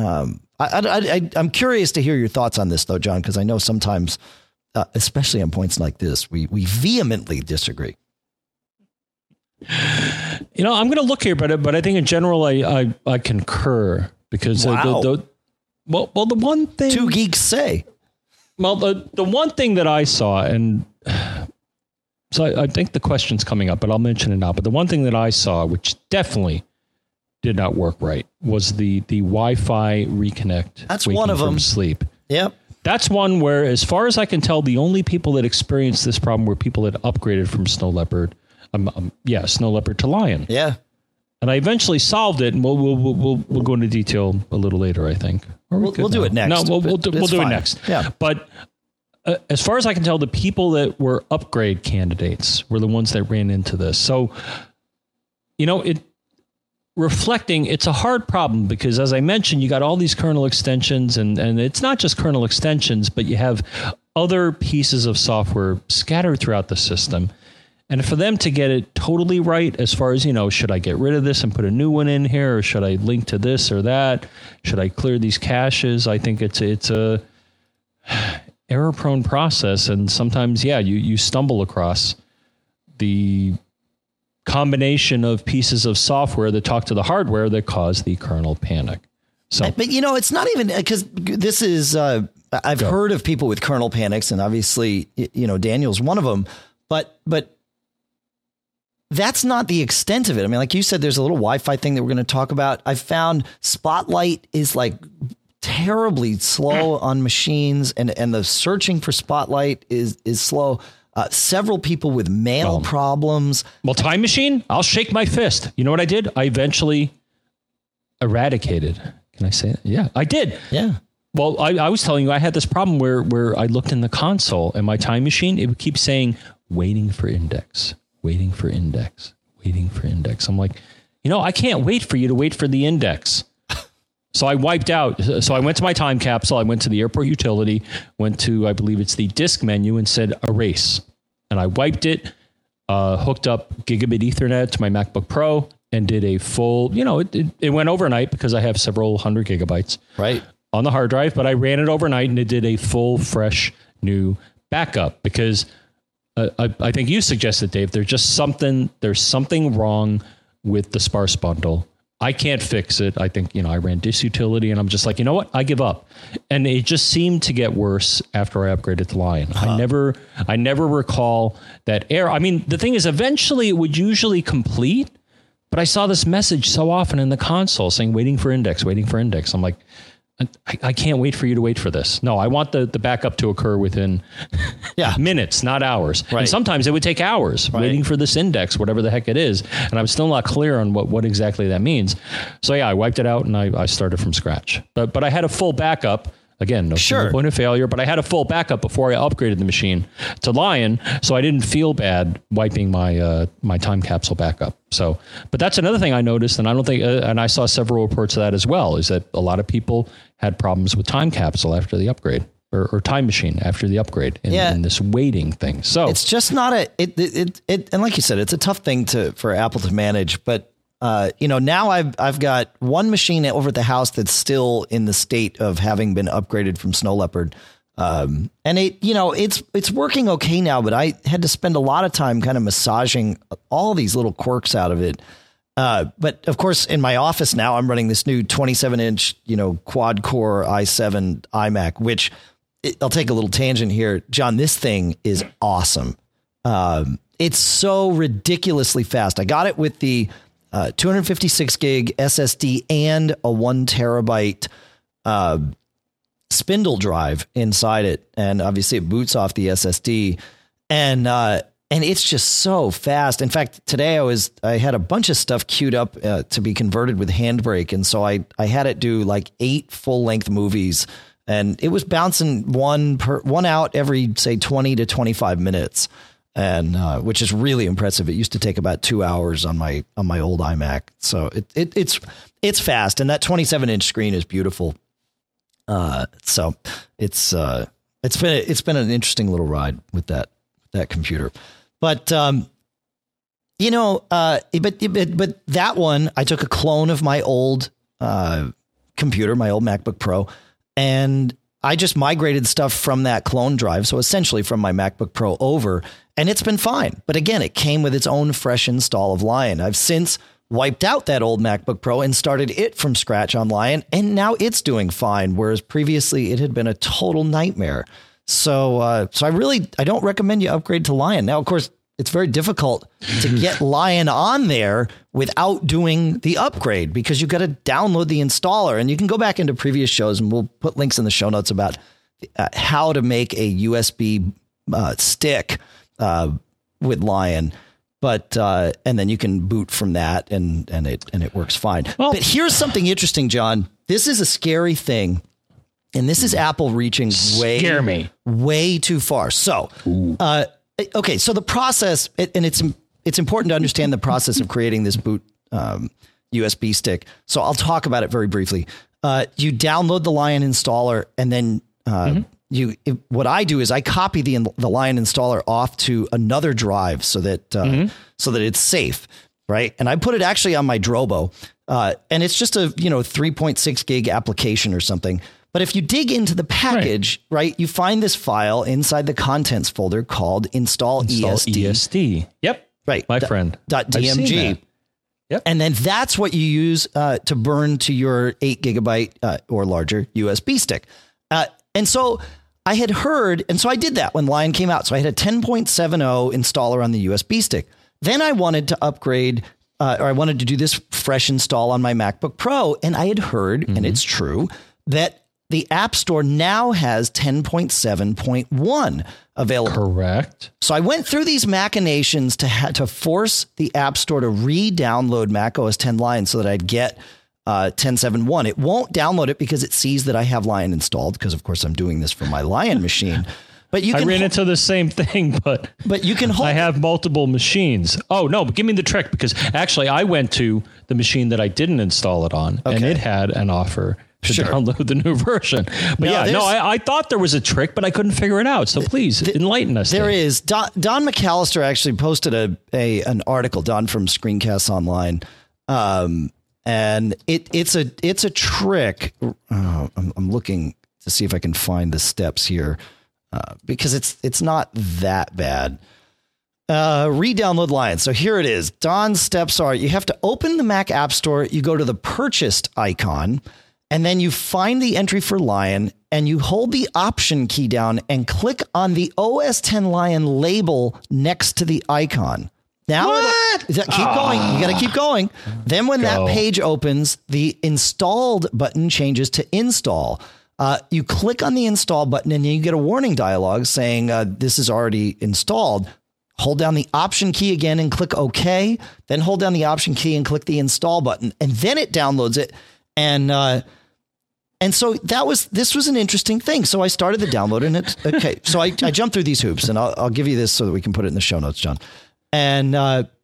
I'm curious to hear your thoughts on this, though, John, because I know sometimes, especially on points like this, we vehemently disagree. I'm going to look here, but I think in general, I concur, because the one thing 2 geeks say. Well, the one thing that I saw, and so I think the question's coming up, but I'll mention it now. But the one thing that I saw, which definitely did not work right, was the Wi-Fi reconnect. That's one of them. Sleep. Yep. that's one where, as far as I can tell, the only people that experienced this problem were people that upgraded from Snow Leopard, Snow Leopard to Lion. Yeah. And I eventually solved it, and we'll go into detail a little later, I think. We'll do it next. No, we'll do it next. Yeah. But as far as I can tell, the people that were upgrade candidates were the ones that ran into this. So, reflecting, it's a hard problem because, as I mentioned, you got all these kernel extensions, and it's not just kernel extensions, but you have other pieces of software scattered throughout the system. And for them to get it totally right, as far as, should I get rid of this and put a new one in here, or should I link to this or that? Should I clear these caches? I think it's a error-prone process. And sometimes, you stumble across the combination of pieces of software that talk to the hardware that cause the kernel panic. So, but it's not even because this is, I've heard of people with kernel panics, and obviously, Daniel's one of them, but that's not the extent of it. I mean, like you said, there's a little Wi-Fi thing that we're going to talk about. I found Spotlight is like terribly slow on machines, and the searching for Spotlight is slow. Several people with mail problems. Well, Time Machine, I'll shake my fist. You know what I did? I eventually eradicated. Can I say it? Yeah, I did. Yeah. Well, I was telling you, I had this problem where I looked in the console and my Time Machine, it would keep saying, waiting for index. Waiting for index, waiting for index. I'm like, I can't wait for you to wait for the index. So I wiped out. So I went to my time capsule. I went to the airport utility, went to, I believe it's the disk menu, and said erase. And I wiped it, hooked up gigabit Ethernet to my MacBook Pro, and did a full, it went overnight because I have several hundred gigabytes on the hard drive, but I ran it overnight and it did a full, fresh, new backup because I think you suggested, Dave, there's something wrong with the sparse bundle. I can't fix it. I think, I ran disutility and I'm just like, you know what? I give up. And it just seemed to get worse after I upgraded to Lion. I never recall that error. I mean, the thing is, eventually it would usually complete, but I saw this message so often in the console saying, waiting for index, waiting for index. I'm like, I can't wait for you to wait for this. No, I want the backup to occur within minutes, not hours. Right. And sometimes it would take hours waiting for this index, whatever the heck it is. And I'm still not clear on what exactly that means. So I wiped it out and I started from scratch. But I had a full backup. Again, no point of failure, but I had a full backup before I upgraded the machine to Lion, so I didn't feel bad wiping my my time capsule backup. So, but that's another thing I noticed, and I don't think, and I saw several reports of that as well, is that a lot of people had problems with time capsule after the upgrade, or time machine after the upgrade, in this waiting thing. So it's just not and like you said, it's a tough thing for Apple to manage, but. Now I've got one machine over at the house that's still in the state of having been upgraded from Snow Leopard. And it's working okay now, but I had to spend a lot of time kind of massaging all these little quirks out of it. But of course, in my office now, I'm running this new 27-inch, quad core i7 iMac, which I'll take a little tangent here. John, this thing is awesome. It's so ridiculously fast. I got it with the 256 gig SSD and a 1 terabyte spindle drive inside it. And obviously it boots off the SSD and it's just so fast. In fact, today I had a bunch of stuff queued up to be converted with Handbrake. And so I had it do like 8 full length movies and it was bouncing one out every, say, 20 to 25 minutes. And which is really impressive. It used to take about 2 hours on my old iMac. So it's fast, and that 27-inch screen is beautiful. So it's been an interesting little ride with that computer. But but that one, I took a clone of my old computer, my old MacBook Pro, and I just migrated stuff from that clone drive. So essentially from my MacBook Pro over, and it's been fine. But again, it came with its own fresh install of Lion. I've since wiped out that old MacBook Pro and started it from scratch on Lion, and now it's doing fine. Whereas previously it had been a total nightmare. So I don't recommend you upgrade to Lion. Now, of course, it's very difficult to get Lion on there without doing the upgrade because you've got to download the installer, and you can go back into previous shows and we'll put links in the show notes about how to make a USB stick with Lion. But and then you can boot from that, and it works fine. Well, but here's something interesting, John. This is a scary thing, and this is Apple reaching way too far. So, okay, so the process, and it's important to understand the process of creating this boot USB stick. So I'll talk about it very briefly. You download the Lion installer, and then what I do is I copy the Lion installer off to another drive so that it's safe, right? And I put it actually on my Drobo, and it's just a 3.6 gig application or something. But if you dig into the package, right, you find this file inside the contents folder called install ESD. Yep, right, my friend. .dmg. Yep. And then that's what you use to burn to your 8 gigabyte or larger USB stick. And so I had heard, and so I did that when Lion came out. So I had a 10.70 installer on the USB stick. Then I wanted to upgrade, or I wanted to do this fresh install on my MacBook Pro. And I had heard, and it's true, that the App Store now has 10.7.1 available. Correct. So I went through these machinations to force the App Store to re-download macOS 10 Lion so that I'd get 10.7.1. It won't download it because it sees that I have Lion installed, because of course I'm doing this from my Lion machine. But I ran into the same thing, but you can hold. I have multiple machines. Oh no, but give me the trick, because actually I went to the machine that I didn't install it on, and it had an offer to download the new version. But I thought there was a trick, but I couldn't figure it out. So please enlighten us. There is. Don McAllister actually posted an article, Don from Screencasts Online. And it's a trick. I'm looking to see if I can find the steps here, because it's not that bad. Re-download Lion. So here it is. Don's steps are: you have to open the Mac App Store. You go to the purchased icon, and then you find the entry for Lion, and you hold the Option key down and click on the OS X Lion label next to the icon. Now, keep going. You got to keep going. Then when that page opens, the installed button changes to install. You click on the install button, and then you get a warning dialog saying this is already installed. Hold down the Option key again and click OK. Then hold down the Option key and click the install button, and then it downloads it. And so this was an interesting thing. So I started the download, and it's okay. So I jumped through these hoops, and I'll give you this so that we can put it in the show notes, John. And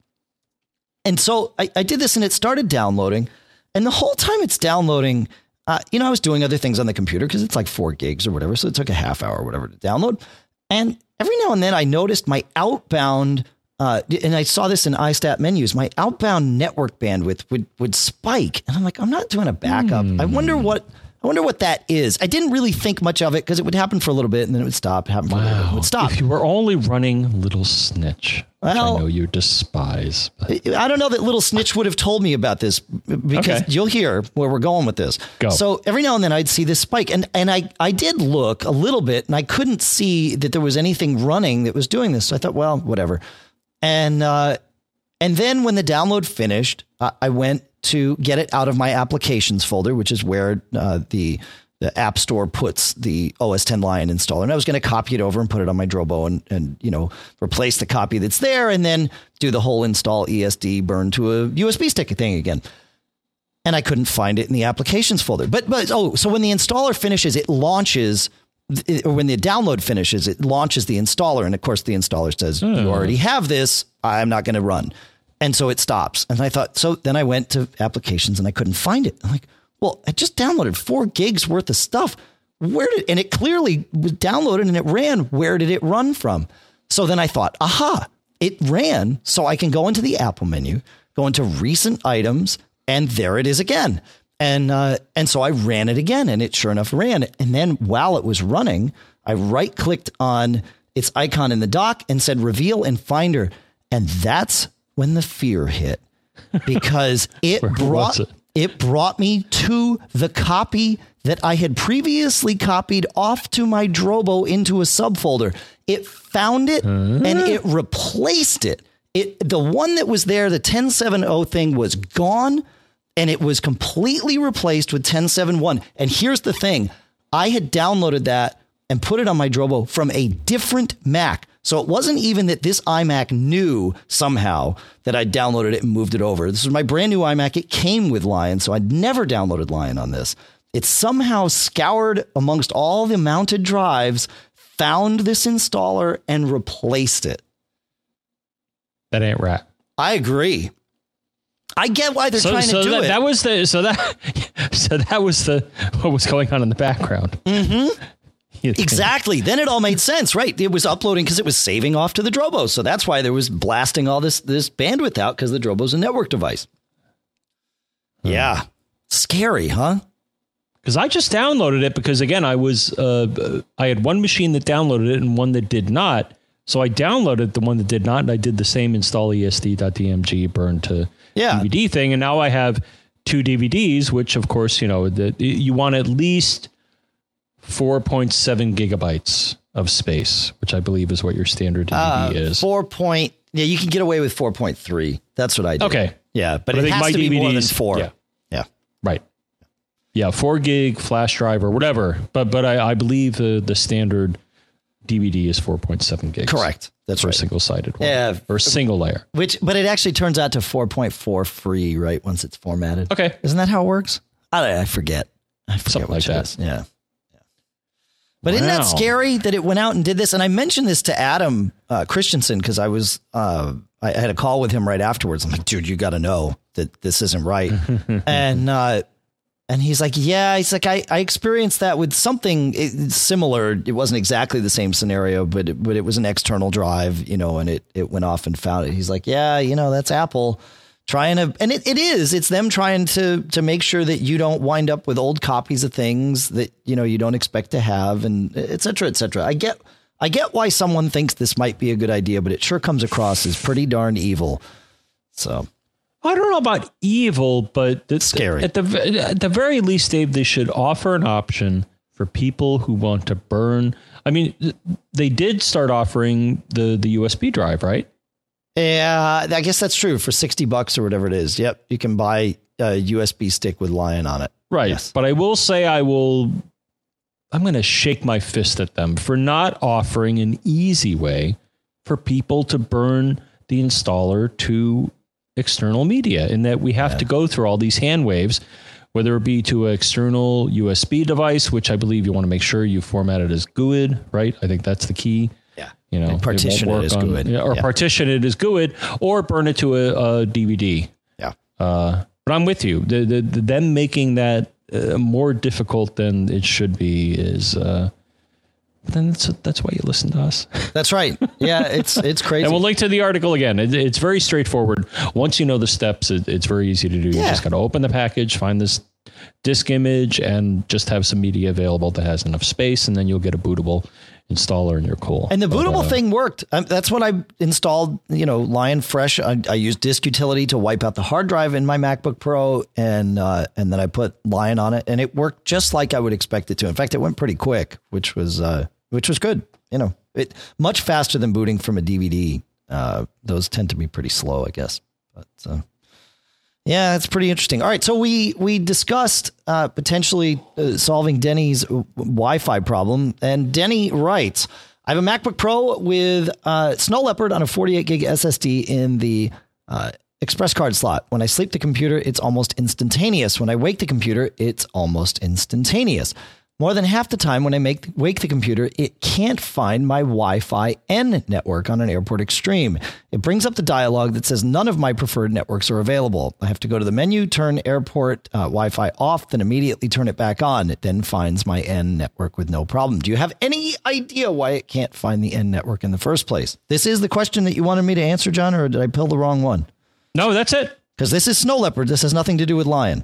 so I did this, and it started downloading, and the whole time it's downloading, I was doing other things on the computer because it's like 4 gigs or whatever. So it took a half hour or whatever to download. And every now and then I noticed my outbound, and I saw this in iStat menus, my outbound network bandwidth would spike. And I'm like, I'm not doing a backup. I wonder what that is. I didn't really think much of it because it would happen for a little bit and then it would stop. Happen for a little bit. It would stop. If you were only running Little Snitch, which I know you despise. But. I don't know that Little Snitch would have told me about this, because you'll hear where we're going with this. Go. So every now and then I'd see this spike, and I did look a little bit, and I couldn't see that there was anything running that was doing this. So I thought, well, whatever. And then when the download finished, I went to get it out of my applications folder, which is where the App Store puts the OS X Lion installer. And I was going to copy it over and put it on my Drobo and replace the copy that's there, and then do the whole install ESD burn to a USB stick thing again. And I couldn't find it in the applications folder. So when the installer finishes, it launches, or when the download finishes, it launches the installer. And of course the installer says, you already have this. I'm not going to run. And so it stops. And I thought, so then I went to applications and I couldn't find it. I'm like, well, I just downloaded 4 gigs worth of stuff. And it clearly was downloaded and it ran. Where did it run from? So then I thought, it ran. So I can go into the Apple menu, go into recent items, and there it is again. And so I ran it again, and it sure enough ran. And then while it was running, I right clicked on its icon in the dock and said, reveal in Finder. And that's when the fear hit, because it brought me to the copy that I had previously copied off to my Drobo into a subfolder. It found it and it replaced it. The one that was there, the 10.7.0 thing, was gone, and it was completely replaced with 10.7.1. And here's the thing. I had downloaded that and put it on my Drobo from a different Mac. So it wasn't even that this iMac knew somehow that I downloaded it and moved it over. This was my brand new iMac. It came with Lion, so I'd never downloaded Lion on this. It somehow scoured amongst all the mounted drives, found this installer, and replaced it. That ain't right. I agree. I get why they're trying to do it. That was what was going on in the background. Mm-hmm. Exactly. Then it all made sense, right? It was uploading because it was saving off to the Drobo. So that's why there was blasting all this bandwidth out, because the Drobo's a network device. Yeah. Scary, huh? Because I just downloaded it because, again, I had one machine that downloaded it and one that did not. So I downloaded the one that did not, and I did the same install esd.dmg burn to DVD thing. And now I have 2 DVDs, which, of course, you want at least 4.7 gigabytes of space, which I believe is what your standard DVD is. You can get away with 4.3. That's what I do. Okay. Yeah, but it has to be more than 4. Yeah. Right. Yeah, 4 gig flash drive or whatever. But I believe the standard DVD is 4.7 gigs. Correct. That's right. Single-sided one. Yeah. Or single layer. But it actually turns out to 4.4 free, right? Once it's formatted. Okay. Isn't that how it works? I forget. Something like that. Yeah. But isn't that scary that it went out and did this? And I mentioned this to Adam Christensen because I had a call with him right afterwards. I'm like, dude, you got to know that this isn't right. And he's like, yeah, he's like, I experienced that with something similar. It wasn't exactly the same scenario, but it was an external drive, and it went off and found it. He's like, yeah, that's Apple trying to, and it's them trying to make sure that you don't wind up with old copies of things that, you don't expect to have, and et cetera, et cetera. I get why someone thinks this might be a good idea, but it sure comes across as pretty darn evil. So I don't know about evil, but it's scary. At the very least, Dave, they should offer an option for people who want to burn. I mean, they did start offering the USB drive, right? Yeah, I guess that's true for $60 or whatever it is. Yep. You can buy a USB stick with Lion on it. Right. Yes. But I will say I'm going to shake my fist at them for not offering an easy way for people to burn the installer to external media, in that we have to go through all these hand waves, whether it be to an external USB device, which I believe you want to make sure you format it as GUID, right? I think that's the key. Yeah. And partition it as GUID. Or partition it as GUID, or burn it to a DVD. Yeah. But I'm with you. Them making that more difficult than it should be is... then that's why you listen to us. That's right. Yeah, it's crazy. And we'll link to the article again. It's very straightforward. Once you know the steps, it's very easy to do. You just got to open the package, find this disk image, and just have some media available that has enough space, and then you'll get a bootable installer, and you're cool. And the bootable thing worked. That's what I installed, Lion Fresh. I used Disk Utility to wipe out the hard drive in my MacBook Pro, and then I put Lion on it, and it worked just like I would expect it to. In fact, it went pretty quick, which was good. It much faster than booting from a DVD. Those tend to be pretty slow, I guess. But yeah, it's pretty interesting. All right, so we discussed potentially solving Denny's Wi-Fi problem, and Denny writes, I have a MacBook Pro with Snow Leopard on a 48 gig SSD in the express card slot. When I sleep the computer, it's almost instantaneous. When I wake the computer, it's almost instantaneous. More than half the time when I wake the computer, it can't find my Wi-Fi N network on an Airport Extreme. It brings up the dialog that says none of my preferred networks are available. I have to go to the menu, turn Airport Wi-Fi off, then immediately turn it back on. It then finds my N network with no problem. Do you have any idea why it can't find the N network in the first place? This is the question that you wanted me to answer, John, or did I pill the wrong one? No, that's it. Because this is Snow Leopard. This has nothing to do with Lion.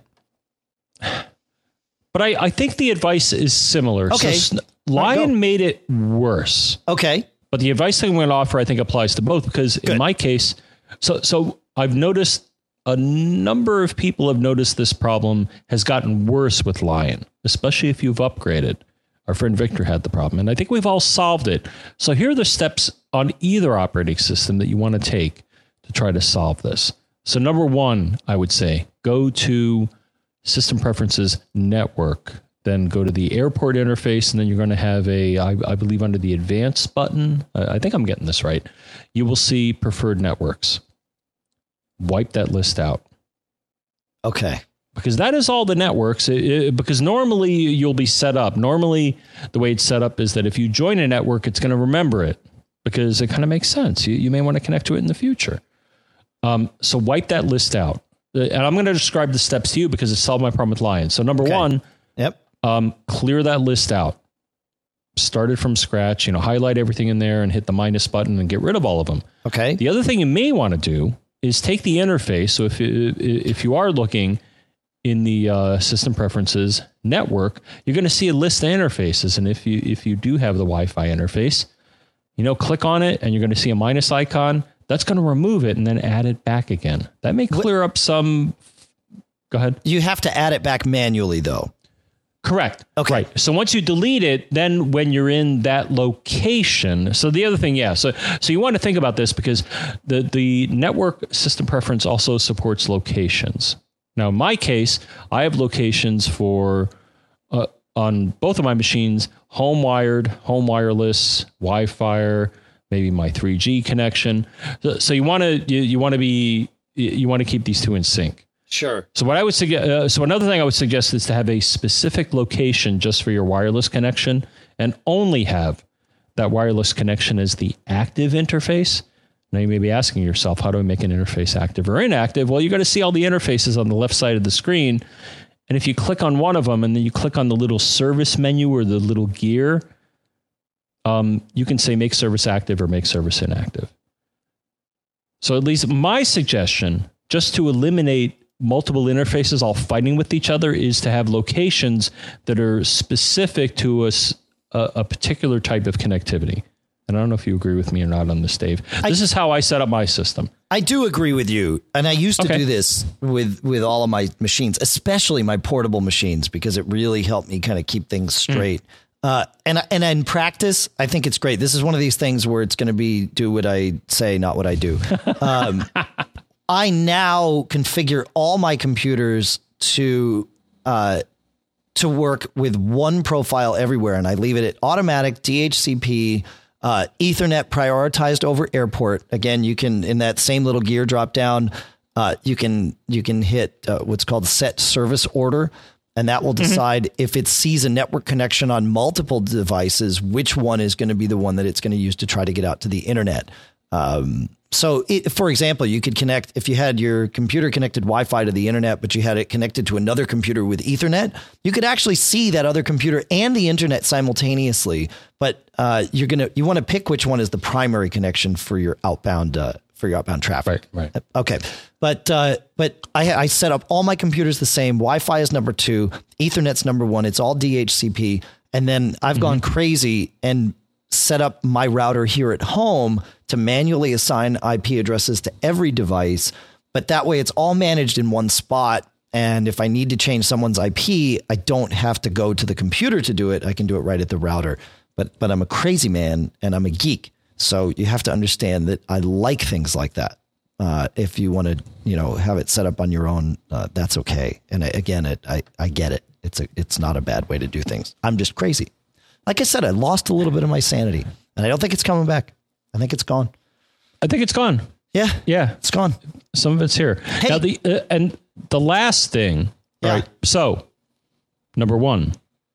But I think the advice is similar. Okay. So Lion made it worse. Okay. But the advice that I'm going to offer, I think, applies to both, because in my case, so I've noticed a number of people have noticed this problem has gotten worse with Lion, especially if you've upgraded. Our friend Victor had the problem, and I think we've all solved it. So here are the steps on either operating system that you want to take to try to solve this. So number one, I would say, go to System Preferences Network then go to the airport interface, and then you're going to have I believe under the advanced button, I think I'm getting this right, you will see preferred networks. Wipe that list out. Okay. Because that is all the networks. Because normally you'll be set up. Normally the way it's set up is that if you join a network, it's going to remember it because it kind of makes sense. You may want to connect to it in the future. So wipe that list out. And I'm going to describe the steps to you because it solved my problem with Lion. So number one, clear that list out. Start it from scratch, highlight everything in there and hit the minus button and get rid of all of them. Okay. The other thing you may want to do is take the interface. So if you are looking in the system preferences network, you're going to see a list of interfaces. And if you do have the Wi-Fi interface, click on it and you're going to see a minus icon. That's going to remove it and then add it back again. That may clear up some. Go ahead. You have to add it back manually, though. Correct. Okay. Right. So once you delete it, then when you're in that location. So the other thing, So you want to think about this because the network system preference also supports locations. Now, in my case, I have locations for on both of my machines: home wired, home wireless, Wi-Fi, maybe my 3G connection. So you want to keep these two in sync. Sure. So what I would suggest. So another thing I would suggest is to have a specific location just for your wireless connection, and only have that wireless connection as the active interface. Now you may be asking yourself, how do I make an interface active or inactive? Well, you're going to see all the interfaces on the left side of the screen, and if you click on one of them and then you click on the little service menu or the little gear, you can say make service active or make service inactive. So at least my suggestion, just to eliminate multiple interfaces all fighting with each other, is to have locations that are specific to a particular type of connectivity. And I don't know if you agree with me or not on this, Dave. This is how I set up my system. I do agree with you. And I used to do this with all of my machines, especially my portable machines, because it really helped me kind of keep things straight. And in practice, I think it's great. This is one of these things where it's going to be do what I say, not what I do. I now configure all my computers to work with one profile everywhere, and I leave it at automatic, DHCP, Ethernet prioritized over airport. Again, you can, in that same little gear drop down, you can hit what's called set service order, and that will decide if it sees a network connection on multiple devices, which one is going to be the one that it's going to use to try to get out to the internet. So, for example, you could connect, if you had your computer connected Wi-Fi to the internet, but you had it connected to another computer with Ethernet, you could actually see that other computer and the internet simultaneously. But you want to pick which one is the primary connection for your outbound traffic. Right. Okay. But I set up all my computers the same. Wi-Fi is number 2, Ethernet's number 1. It's all DHCP, and then I've gone crazy and set up my router here at home to manually assign IP addresses to every device. But that way it's all managed in one spot. And if I need to change someone's IP, I don't have to go to the computer to do it. I can do it right at the router. But I'm a crazy man and I'm a geek. So you have to understand that I like things like that. If you want to, have it set up on your own, that's okay. And I get it. It's not a bad way to do things. I'm just crazy. Like I said, I lost a little bit of my sanity, and I don't think it's coming back. I think it's gone. I think it's gone. Yeah. It's gone. Some of it's here. Hey. Now the last thing, right? So, number 1,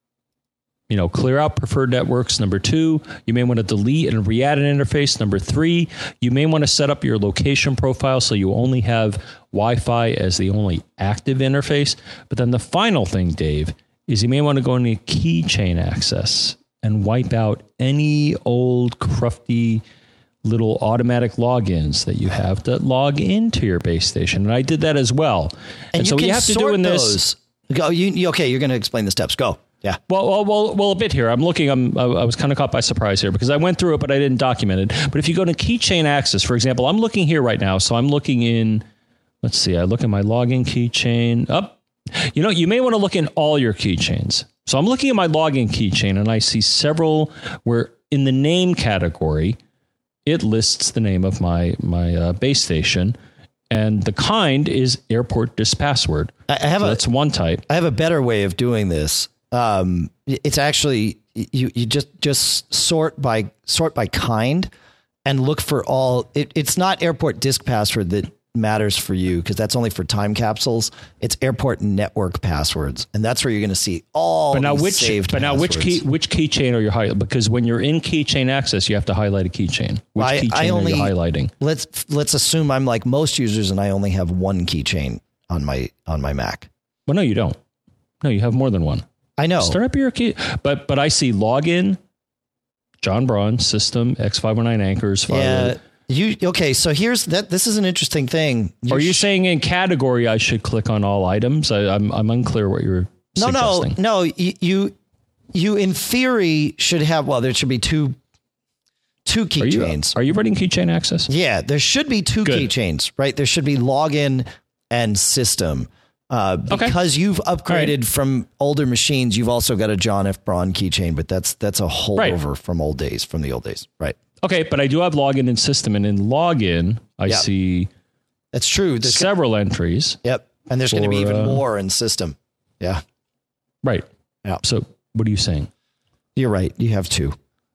clear out preferred networks. Number 2, you may want to delete and re-add an interface. Number 3, you may want to set up your location profile so you only have Wi-Fi as the only active interface. But then the final thing, Dave, is you may want to go into keychain access and wipe out any old crufty little automatic logins that you have to log into your base station. And I did that as well. And so what you have to do in this. Go, you're going to explain the steps. Go. Yeah. Well, a bit here. I'm looking. I was kind of caught by surprise here because I went through it, but I didn't document it. But if you go to keychain access, for example, I'm looking here right now. So I'm looking in. Let's see. I look at my login keychain. You may want to look in all your keychains. So I'm looking at my login keychain and I see several where in the name category, it lists the name of my base station, and the kind is airport disk password. That's one type. I have a better way of doing this. It's actually you just sort by kind and look for all. It's not airport disk password that matters for you, because that's only for time capsules. It's airport network passwords, and that's where you're going to see all. But now saved passwords. which keychain are you highlighting? Because when you're in keychain access, you have to highlight a keychain. Which keychain are you highlighting? Let's assume I'm like most users, and I only have one keychain on my Mac. Well, no, you don't. No, you have more than one. I know. Start up your key, but I see login, John Braun, system, X509 anchors. Yeah. Okay, so here's that. This is an interesting thing. Are you saying in category I should click on all items? I'm unclear what you're suggesting. No. You in theory should have. Well, there should be two keychains. Are you running keychain access? Yeah, there should be two keychains, right? There should be login and system. Because you've upgraded from older machines, you've also got a John F. Braun keychain, but that's a holdover from the old days, right? Okay, but I do have login and system, and in login, I see that's true. There's several entries. Yep, and there's going to be even more in system. Yeah, right. Yeah. So, what are you saying? You're right. You have two.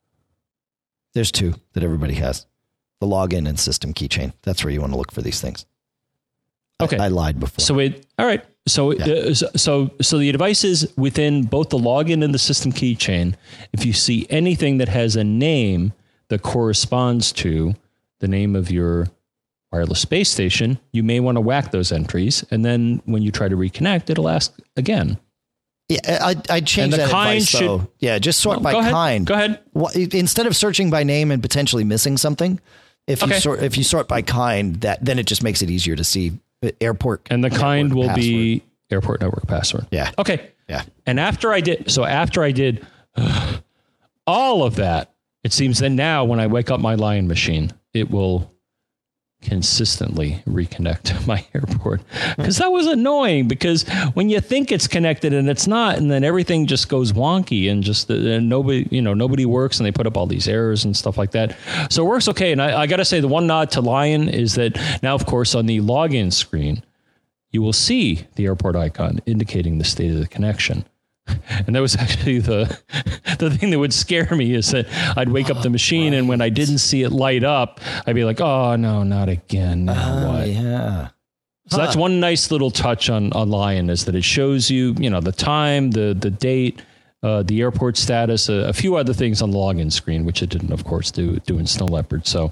There's two that everybody has: the login and system keychain. That's where you want to look for these things. Okay, I lied before. So all right. So so the advice is within both the login and the system keychain. If you see anything that has a name that corresponds to the name of your wireless space station, you may want to whack those entries, and then when you try to reconnect, it'll ask again. Yeah, I'd change that advice, though. Yeah, just sort by kind. Go ahead. Instead of searching by name and potentially missing something, if you sort by kind, then it just makes it easier to see airport. And the kind will be airport network password. Yeah. Okay. Yeah. And after I did all of that, it seems that now when I wake up my Lion machine, it will consistently reconnect my airport, because that was annoying, because when you think it's connected and it's not, and then everything just goes wonky and just nobody works, and they put up all these errors and stuff like that. So it works okay. And I got to say, the one nod to Lion is that now, of course, on the login screen, you will see the airport icon indicating the state of the connection. And that was actually the thing that would scare me, is that I'd wake up the machine, and when I didn't see it light up, I'd be like, oh, no, not again. Now what? Yeah. So that's one nice little touch on Lion, is that it shows you, the time, the date, the airport status, a few other things on the login screen, which it didn't, of course, do in Snow Leopard. So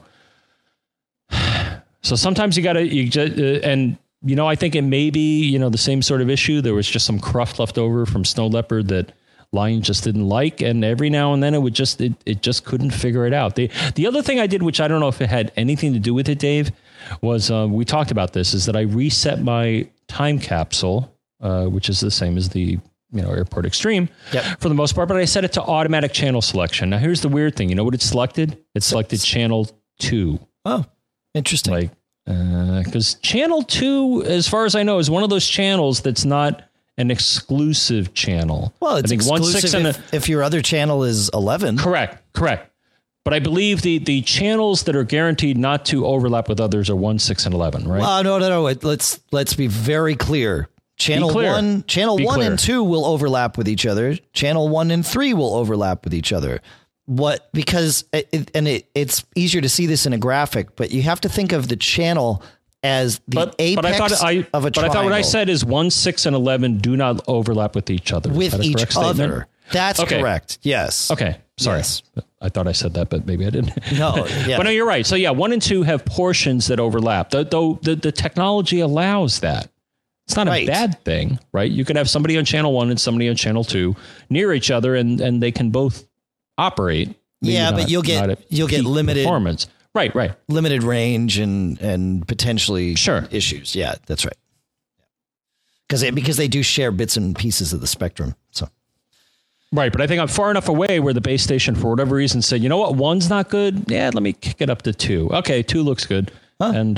sometimes you got to, I think it may be, the same sort of issue. There was just some cruft left over from Snow Leopard that Lion just didn't like. And every now and then it just couldn't figure it out. The other thing I did, which I don't know if it had anything to do with it, Dave, was we talked about this, is that I reset my time capsule, which is the same as the Airport Extreme for the most part, but I set it to automatic channel selection. Now, here's the weird thing. You know what it selected? It selected channel 2. Oh, interesting. Because channel 2, as far as I know, is one of those channels that's not an exclusive channel. Well, it's exclusive if your other channel is 11. Correct. But I believe the channels that are guaranteed not to overlap with others are 1, 6, and 11, right? No. Let's be very clear. Channel 1 and 2 will overlap with each other. Channel 1 and 3 will overlap with each other. Because it's easier to see this in a graphic, but you have to think of the channel as the apex of a triangle. But I thought what I said is 1, 6, and 11 do not overlap with each other. With each other. That's correct. Yes. Okay. Sorry. Yes. I thought I said that, but maybe I didn't. No. Yeah. But no, you're right. So 1 and 2 have portions that overlap. Though the technology allows that. It's not a bad thing, right? You could have somebody on channel 1 and somebody on channel 2 near each other, and they can both operate. But you'll get limited performance. Right. Limited range and potentially issues. Yeah, that's right. Because they do share bits and pieces of the spectrum. So. Right, but I think I'm far enough away where the base station, for whatever reason, said, you know what, 1's not good. Yeah, let me kick it up to 2. Okay, 2 looks good, and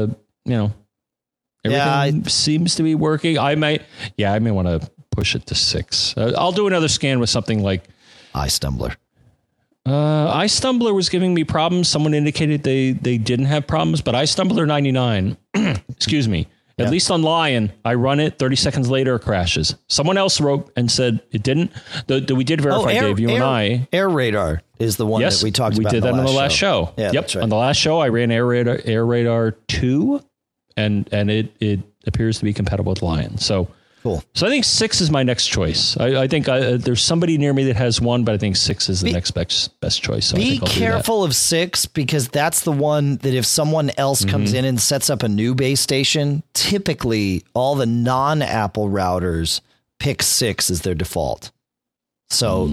everything seems to be working. I may want to push it to 6. I'll do another scan with something like iStumbler. iStumbler was giving me problems. Someone indicated they didn't have problems, but iStumbler 99, excuse me, At least on Lion, I run it. 30 seconds later, it crashes. Someone else wrote and said it didn't. We did verify, Dave, you and I. Air Radar is the one that we talked about. We did that on the last show. Yeah, yep. That's right. On the last show, I ran Air Radar 2, and it appears to be compatible with Lion. So cool. So I think 6 is my next choice. I think there's somebody near me that has 1, but I think 6 is the next best choice. So be careful of 6, because that's the one that if someone else comes in and sets up a new base station, typically all the non-Apple routers pick 6 as their default. So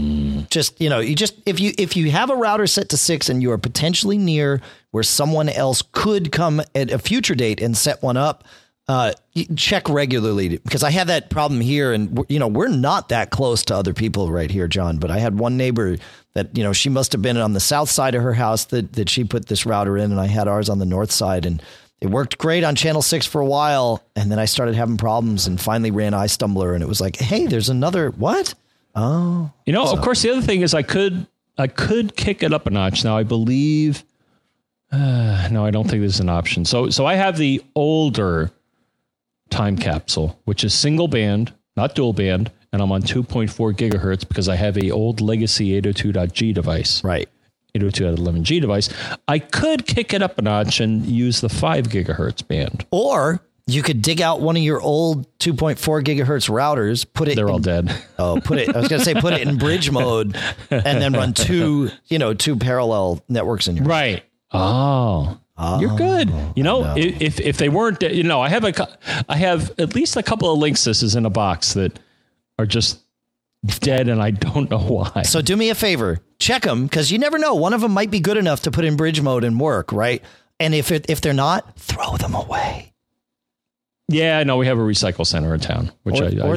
if you have a router set to 6 and you are potentially near where someone else could come at a future date and set one up, check regularly, because I have that problem here, and we're not that close to other people right here, John, but I had one neighbor that, she must have been on the south side of her house that she put this router in, and I had ours on the north side, and it worked great on channel 6 for a while. And then I started having problems and finally ran iStumbler, and it was like, hey, there's another what? Oh, of course, the other thing is I could kick it up a notch. Now, I believe, no, I don't think there's an option. So I have the older time capsule, which is single band, not dual band, and I'm on 2.4 gigahertz because I have a old legacy 802.G device. Right. 802.11g device. I could kick it up a notch and use the 5 gigahertz band. Or you could dig out one of your old 2.4 gigahertz routers, They're all dead. I was going to say, put it in bridge mode and then run two parallel networks in your right. Oh, you're good. If they weren't, I have at least a couple of Linksys in a box that are just dead, and I don't know why. So do me a favor, check them, because you never know. One of them might be good enough to put in bridge mode and work, right? And if they're not, throw them away. Yeah, no, we have a recycle center in town, which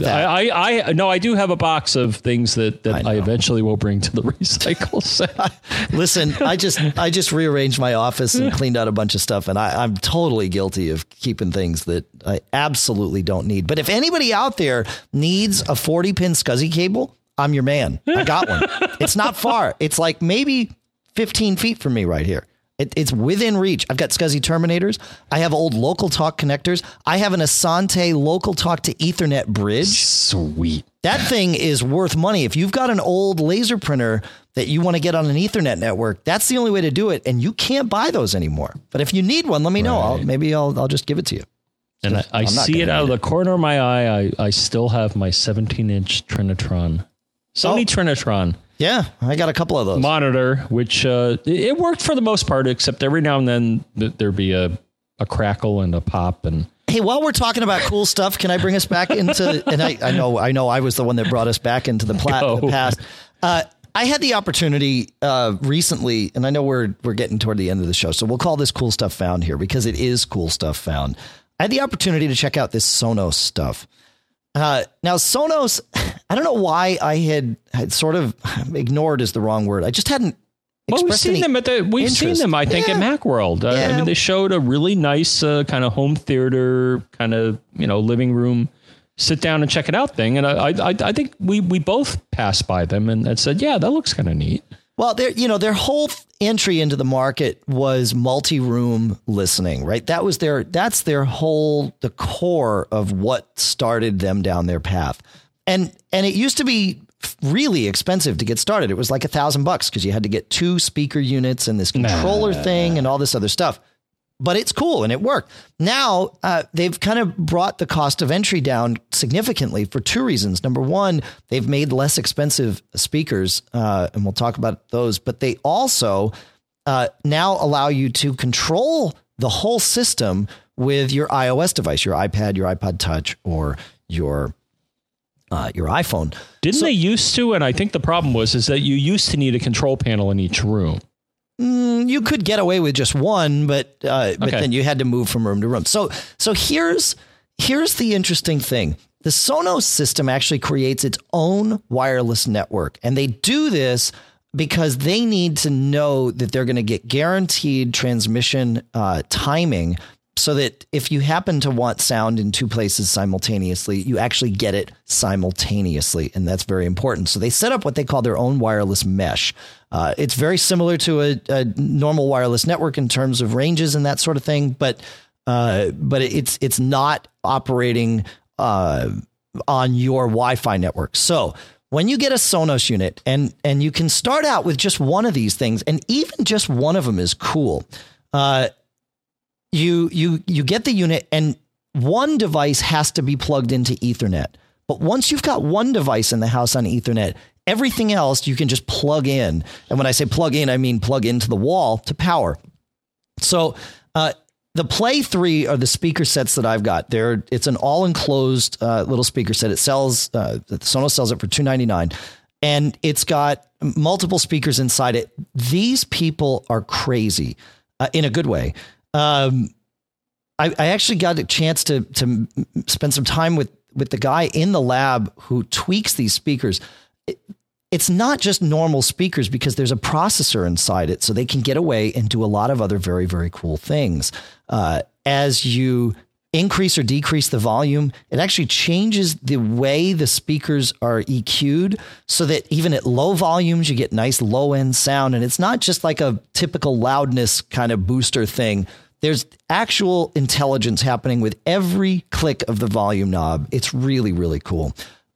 I do have a box of things that I eventually will bring to the recycle center. Listen, I just rearranged my office and cleaned out a bunch of stuff, and I'm totally guilty of keeping things that I absolutely don't need. But if anybody out there needs a 40-pin SCSI cable, I'm your man. I got one. It's not far. It's like maybe 15 feet from me right here. It's within reach. I've got SCSI terminators. I have old Local Talk connectors. I have an Asante Local Talk to Ethernet bridge. Sweet. That thing is worth money. If you've got an old laser printer that you want to get on an Ethernet network, that's the only way to do it. And you can't buy those anymore. But if you need one, let me know. I'll just give it to you. And I see it out of the corner of my eye. I still have my 17-inch Trinitron. Sony Trinitron. Yeah, I got a couple of those. Monitor, which it worked for the most part, except every now and then there'd be a crackle and a pop. And hey, while we're talking about cool stuff, can I bring us back into? And I know I was the one that brought us back into the past. I had the opportunity recently, and I know we're getting toward the end of the show, so we'll call this Cool Stuff Found here because it is cool stuff found. I had the opportunity to check out this Sonos stuff. Now, Sonos, I don't know why I had sort of ignored is the wrong word. I just hadn't. Well, we've seen them at I think, at Macworld. I mean, they showed a really nice kind of home theater kind of, living room, sit down and check it out thing. And I think we both passed by them and said, yeah, that looks kind of neat. Well, their whole entry into the market was multi-room listening, right? That's the core of what started them down their path. And it used to be really expensive to get started. It was like $1,000 because you had to get 2 speaker units and this controller thing and all this other stuff. But it's cool and it worked. Now they've kind of brought the cost of entry down significantly for 2 reasons. Number one, they've made less expensive speakers, and we'll talk about those. But they also now allow you to control the whole system with your iOS device, your iPad, your iPod Touch, or your iPhone. Didn't they used to? And I think the problem is that you used to need a control panel in each room. You could get away with just one, but then you had to move from room to room. So here's the interesting thing. The Sonos system actually creates its own wireless network, and they do this because they need to know that they're going to get guaranteed transmission timing, so that if you happen to want sound in 2 places simultaneously, you actually get it simultaneously. And that's very important. So they set up what they call their own wireless mesh. It's very similar to a normal wireless network in terms of ranges and that sort of thing. But but it's not operating on your Wi-Fi network. So when you get a Sonos unit, and you can start out with just one of these things, and even just one of them is cool. You get the unit, and one device has to be plugged into Ethernet. But once you've got one device in the house on Ethernet, everything else you can just plug in. And when I say plug in, I mean plug into the wall to power. So the Play 3 are the speaker sets that I've got. It's an all-enclosed little speaker set. It sells, Sonos sells it for $299, and it's got multiple speakers inside it. These people are crazy in a good way. I actually got a chance to spend some time with the guy in the lab who tweaks these speakers. It's not just normal speakers because there's a processor inside it, so they can get away and do a lot of other very, very cool things. As you increase or decrease the volume, it actually changes the way the speakers are EQ'd so that even at low volumes, you get nice low end sound. And it's not just like a typical loudness kind of booster thing. There's actual intelligence happening with every click of the volume knob. It's really, really cool.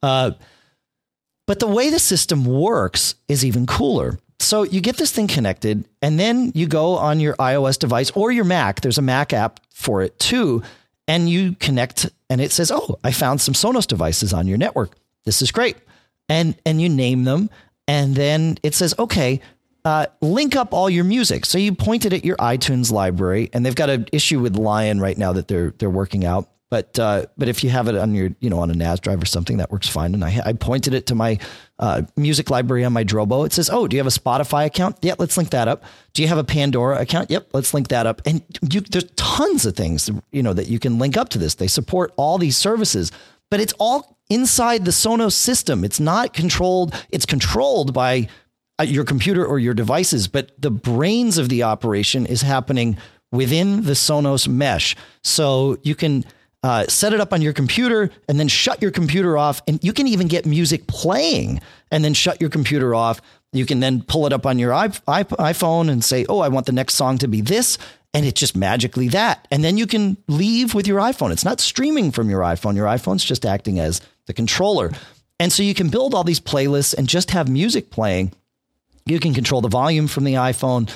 But the way the system works is even cooler. So you get this thing connected, and then you go on your iOS device or your Mac. There's a Mac app for it too. And you connect, and it says, oh, I found some Sonos devices on your network. This is great. And you name them. And then it says, okay, link up all your music. So you point it at your iTunes library, and they've got an issue with Lion right now that they're working out. But if you have it on your, on a NAS drive or something, that works fine. And I pointed it to my music library on my Drobo. It says, oh, do you have a Spotify account? Yeah, let's link that up. Do you have a Pandora account? Yep, let's link that up. And there's tons of things, that you can link up to this. They support all these services, but it's all inside the Sonos system. It's not controlled. It's controlled by your computer or your devices, but the brains of the operation is happening within the Sonos mesh. So you can set it up on your computer and then shut your computer off. And you can even get music playing and then shut your computer off. You can then pull it up on your iPhone and say, oh, I want the next song to be this. And it's just magically that. And then you can leave with your iPhone. It's not streaming from your iPhone. Your iPhone's just acting as the controller. And so you can build all these playlists and just have music playing. You can control the volume from the iPhone.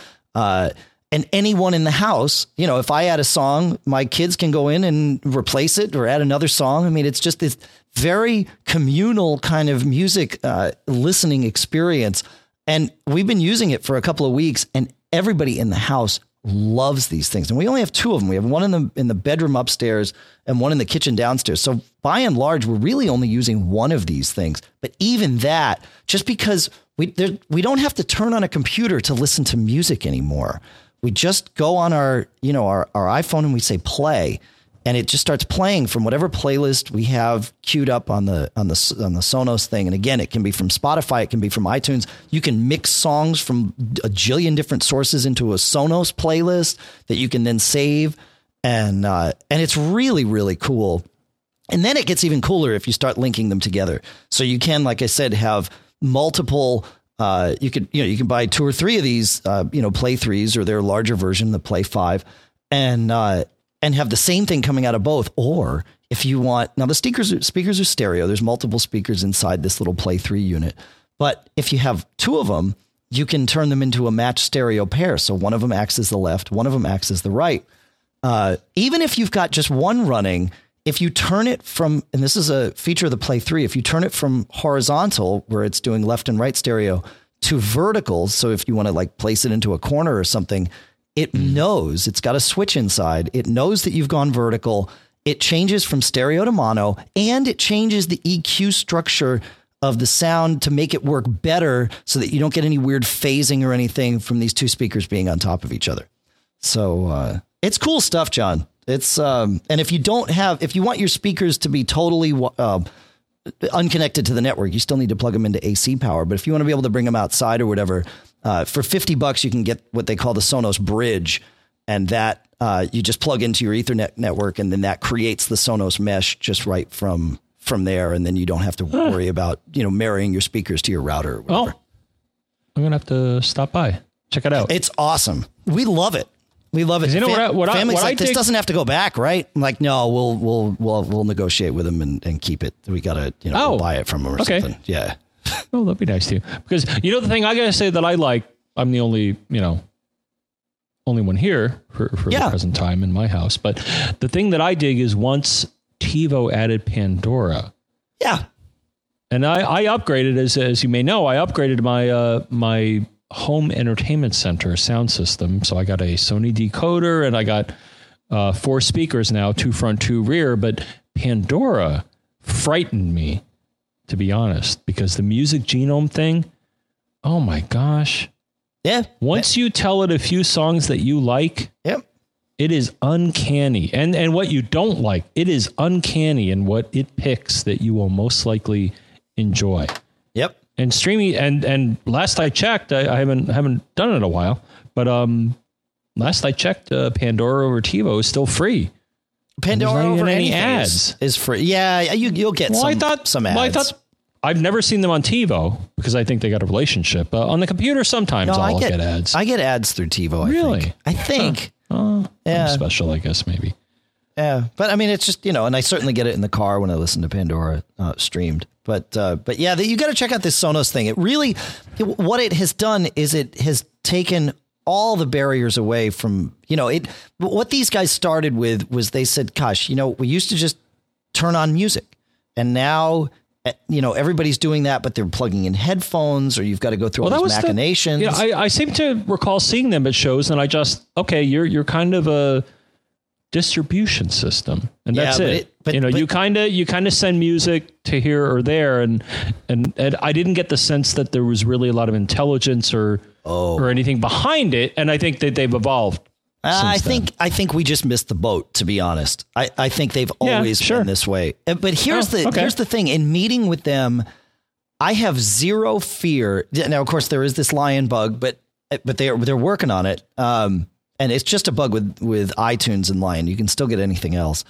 And anyone in the house, if I add a song, my kids can go in and replace it or add another song. I mean, it's just this very communal kind of music listening experience. And we've been using it for a couple of weeks, and everybody in the house loves these things. And we only have two of them. We have one in the bedroom upstairs and one in the kitchen downstairs. So by and large, we're really only using one of these things. But even that, just because we don't have to turn on a computer to listen to music anymore. We just go on our iPhone and we say play, and it just starts playing from whatever playlist we have queued up on the Sonos thing. And again, it can be from Spotify, it can be from iTunes. You can mix songs from a jillion different sources into a Sonos playlist that you can then save, and it's really, really cool. And then it gets even cooler if you start linking them together. So you can, like I said, have multiple. You can buy 2 or 3 of these, Play 3s or their larger version, the Play 5, and have the same thing coming out of both. Or if you want, now the speakers are stereo. There's multiple speakers inside this little Play 3 unit. But if you have 2 of them, you can turn them into a matched stereo pair. So one of them acts as the left, one of them acts as the right. Even if you've got just one running, if you turn it from, and this is a feature of the Play 3, if you turn it from horizontal, where it's doing left and right stereo, to vertical, so if you want to place it into a corner or something, it knows, it's got a switch inside. It knows that you've gone vertical. It changes from stereo to mono, and it changes the EQ structure of the sound to make it work better so that you don't get any weird phasing or anything from these 2 speakers being on top of each other. So it's cool stuff, John. It's and if you want your speakers to be totally unconnected to the network, you still need to plug them into AC power. But if you want to be able to bring them outside or whatever, for $50, you can get what they call the Sonos Bridge, and that you just plug into your Ethernet network, and then that creates the Sonos mesh just right from there, and then you don't have to worry about marrying your speakers to your router or whatever. Oh, I'm gonna have to stop by, check it out. It's awesome. We love it. We love it. You know Family's what like, I this dig- doesn't have to go back, right? I'm like, no, we'll negotiate with them and keep it. We gotta, we'll buy it from them or something. Yeah. Oh, that'd be nice too. Because the thing I gotta say that I like, I'm the only one here for the present time in my house. But the thing that I dig is once TiVo added Pandora. Yeah. And I upgraded, as you may know, I upgraded my home entertainment center sound system. So I got a Sony decoder and I got 4 speakers now, 2 front, 2 rear. But Pandora frightened me, to be honest, because the music genome thing, oh my gosh. Yeah. Once you tell it a few songs that you like, yep, it is uncanny. And what you don't like, it is uncanny in what it picks that you will most likely enjoy. Yep. And streaming, and last I checked, I haven't done it in a while, but last I checked, Pandora over TiVo is still free. Pandora over any anything ads is free. Yeah, you'll get some ads. Well, I've never seen them on TiVo because I think they got a relationship. On the computer, sometimes I'll get ads. I get ads through TiVo. Really? I think. I'm special, I guess, maybe. Yeah, but I mean, it's just and I certainly get it in the car when I listen to Pandora streamed. But yeah, you got to check out this Sonos thing. It really, what it has done is it has taken all the barriers away from what these guys started with was they said, gosh, we used to just turn on music, and now everybody's doing that, but they're plugging in headphones, or you've got to go through all those machinations. I seem to recall seeing them at shows, and I just you're kind of a distribution system, and that's it. You kind of send music to here or there, and I didn't get the sense that there was really a lot of intelligence or anything behind it, and I think that they've evolved. I think we just missed the boat, to be honest. I think they've always been this way. But here's the thing. In meeting with them, I have zero fear. Now, of course, there is this lion bug, but they're working on it. And it's just a bug with iTunes and Lion. You can still get anything else.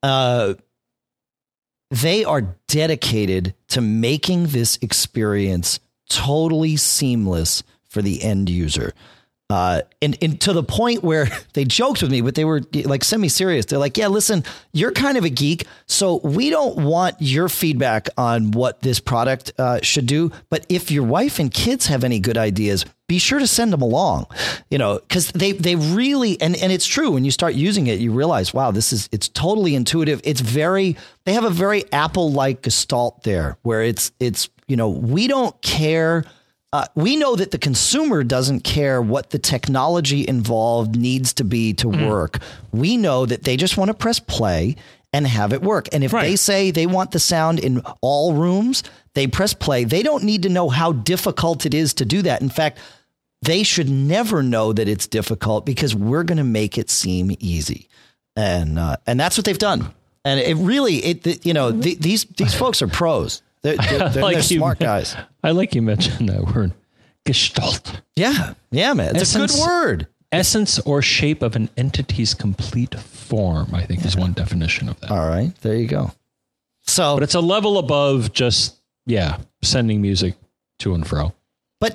They are dedicated to making this experience totally seamless for the end user. And to the point where they joked with me, but they were like semi-serious. They're like, yeah, listen, you're kind of a geek, so we don't want your feedback on what this product should do. But if your wife and kids have any good ideas, be sure to send them along, because they really, and it's true. When you start using it, you realize, wow, it's totally intuitive. They have a very Apple-like gestalt there where it's we don't care. We know that the consumer doesn't care what the technology involved needs to be to work. We know that they just want to press play and have it work. And if they say they want the sound in all rooms, they press play. They don't need to know how difficult it is to do that. In fact, they should never know that it's difficult because we're going to make it seem easy. And that's what they've done. And it really, these folks are pros. They're smart guys. I like you mentioned that word, gestalt. Yeah, man. It's a good word. Essence or shape of an entity's complete form, I think, is one definition of that. All right, there you go. But it's a level above just sending music to and fro. But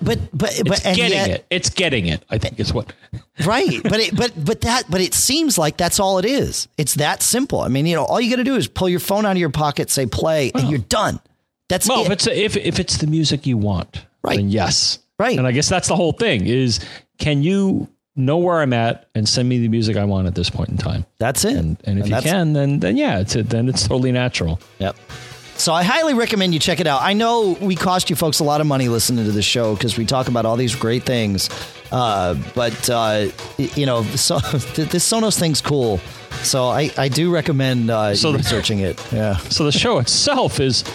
it's getting it. I think is what. Right, but it seems like that's all it is. It's that simple. I mean, all you got to do is pull your phone out of your pocket, say play, and you're done. That's it. If it's the music you want, then yes. Right. And I guess that's the whole thing is, can you know where I'm at and send me the music I want at this point in time? That's it. And if you can, then it's totally natural. Yep. So I highly recommend you check it out. I know we cost you folks a lot of money listening to the show because we talk about all these great things. So this Sonos thing's cool. So I do recommend researching it. Yeah. So the show itself is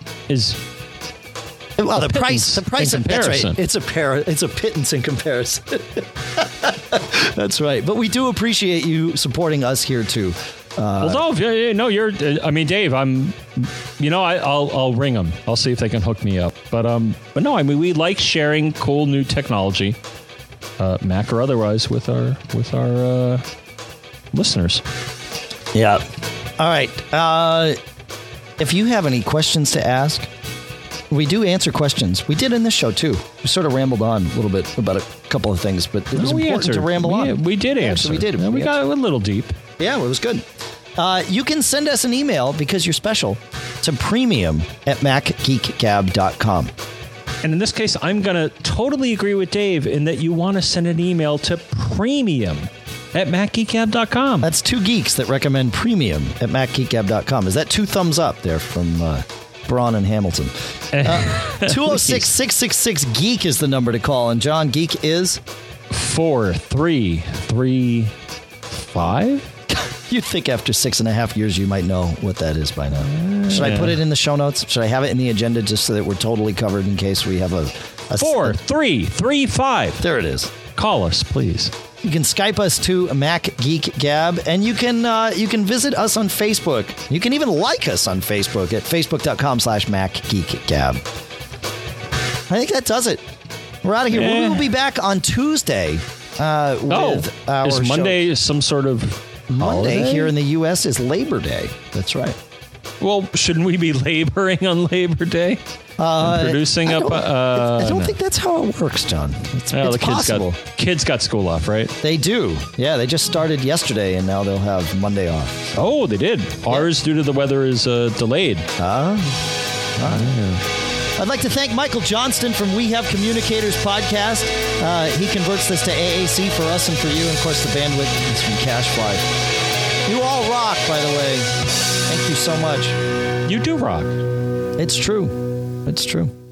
well, the price. That's right. It's a pittance in comparison. That's right. But we do appreciate you supporting us here too. You're. I mean, Dave. I'll ring them. I'll see if they can hook me up. But no. I mean, we like sharing cool new technology, Mac or otherwise, with our listeners. Yeah. All right. If you have any questions to ask, we do answer questions. We did in this show too. We sort of rambled on a little bit about it. couple of things, but it was important to ramble on. We did answer. We did. We got a little deep. Yeah, it was good. You can send us an email because you're special to premium@macgeekgab.com. And in this case, I'm going to totally agree with Dave in that you want to send an email to premium@macgeekgab.com. That's two geeks that recommend premium@macgeekgab.com. Is that 2 thumbs up there from Braun and Hamilton? 206-666-GEEK is the number to call. And John, geek is? 4335? You'd think after 6.5 years you might know what that is by now. Should I put it in the show notes? Should I have it in the agenda just so that we're totally covered in case we have a 4335? There it is. Call us, please. You can Skype us to Mac Geek Gab, and you can visit us on Facebook. You can even like us on Facebook at facebook.com/MacGeekGab. I think that does it. We're out of here. We will be back on Tuesday with our is Monday show. Some sort of Monday holiday? here in the U.S. is Labor Day. That's right. Well, shouldn't we be laboring on Labor Day? Producing up? I don't think that's how it works, John. It's possible. Kids got school off, right? They do. Yeah, they just started yesterday, and now they'll have Monday off. So. Oh, they did. Ours, due to the weather, is delayed. I'd like to thank Michael Johnston from We Have Communicators podcast. He converts this to AAC for us and for you. And, of course, the bandwidth is from CashFly. You all rock, by the way. Thank you so much. You do rock. It's true. It's true.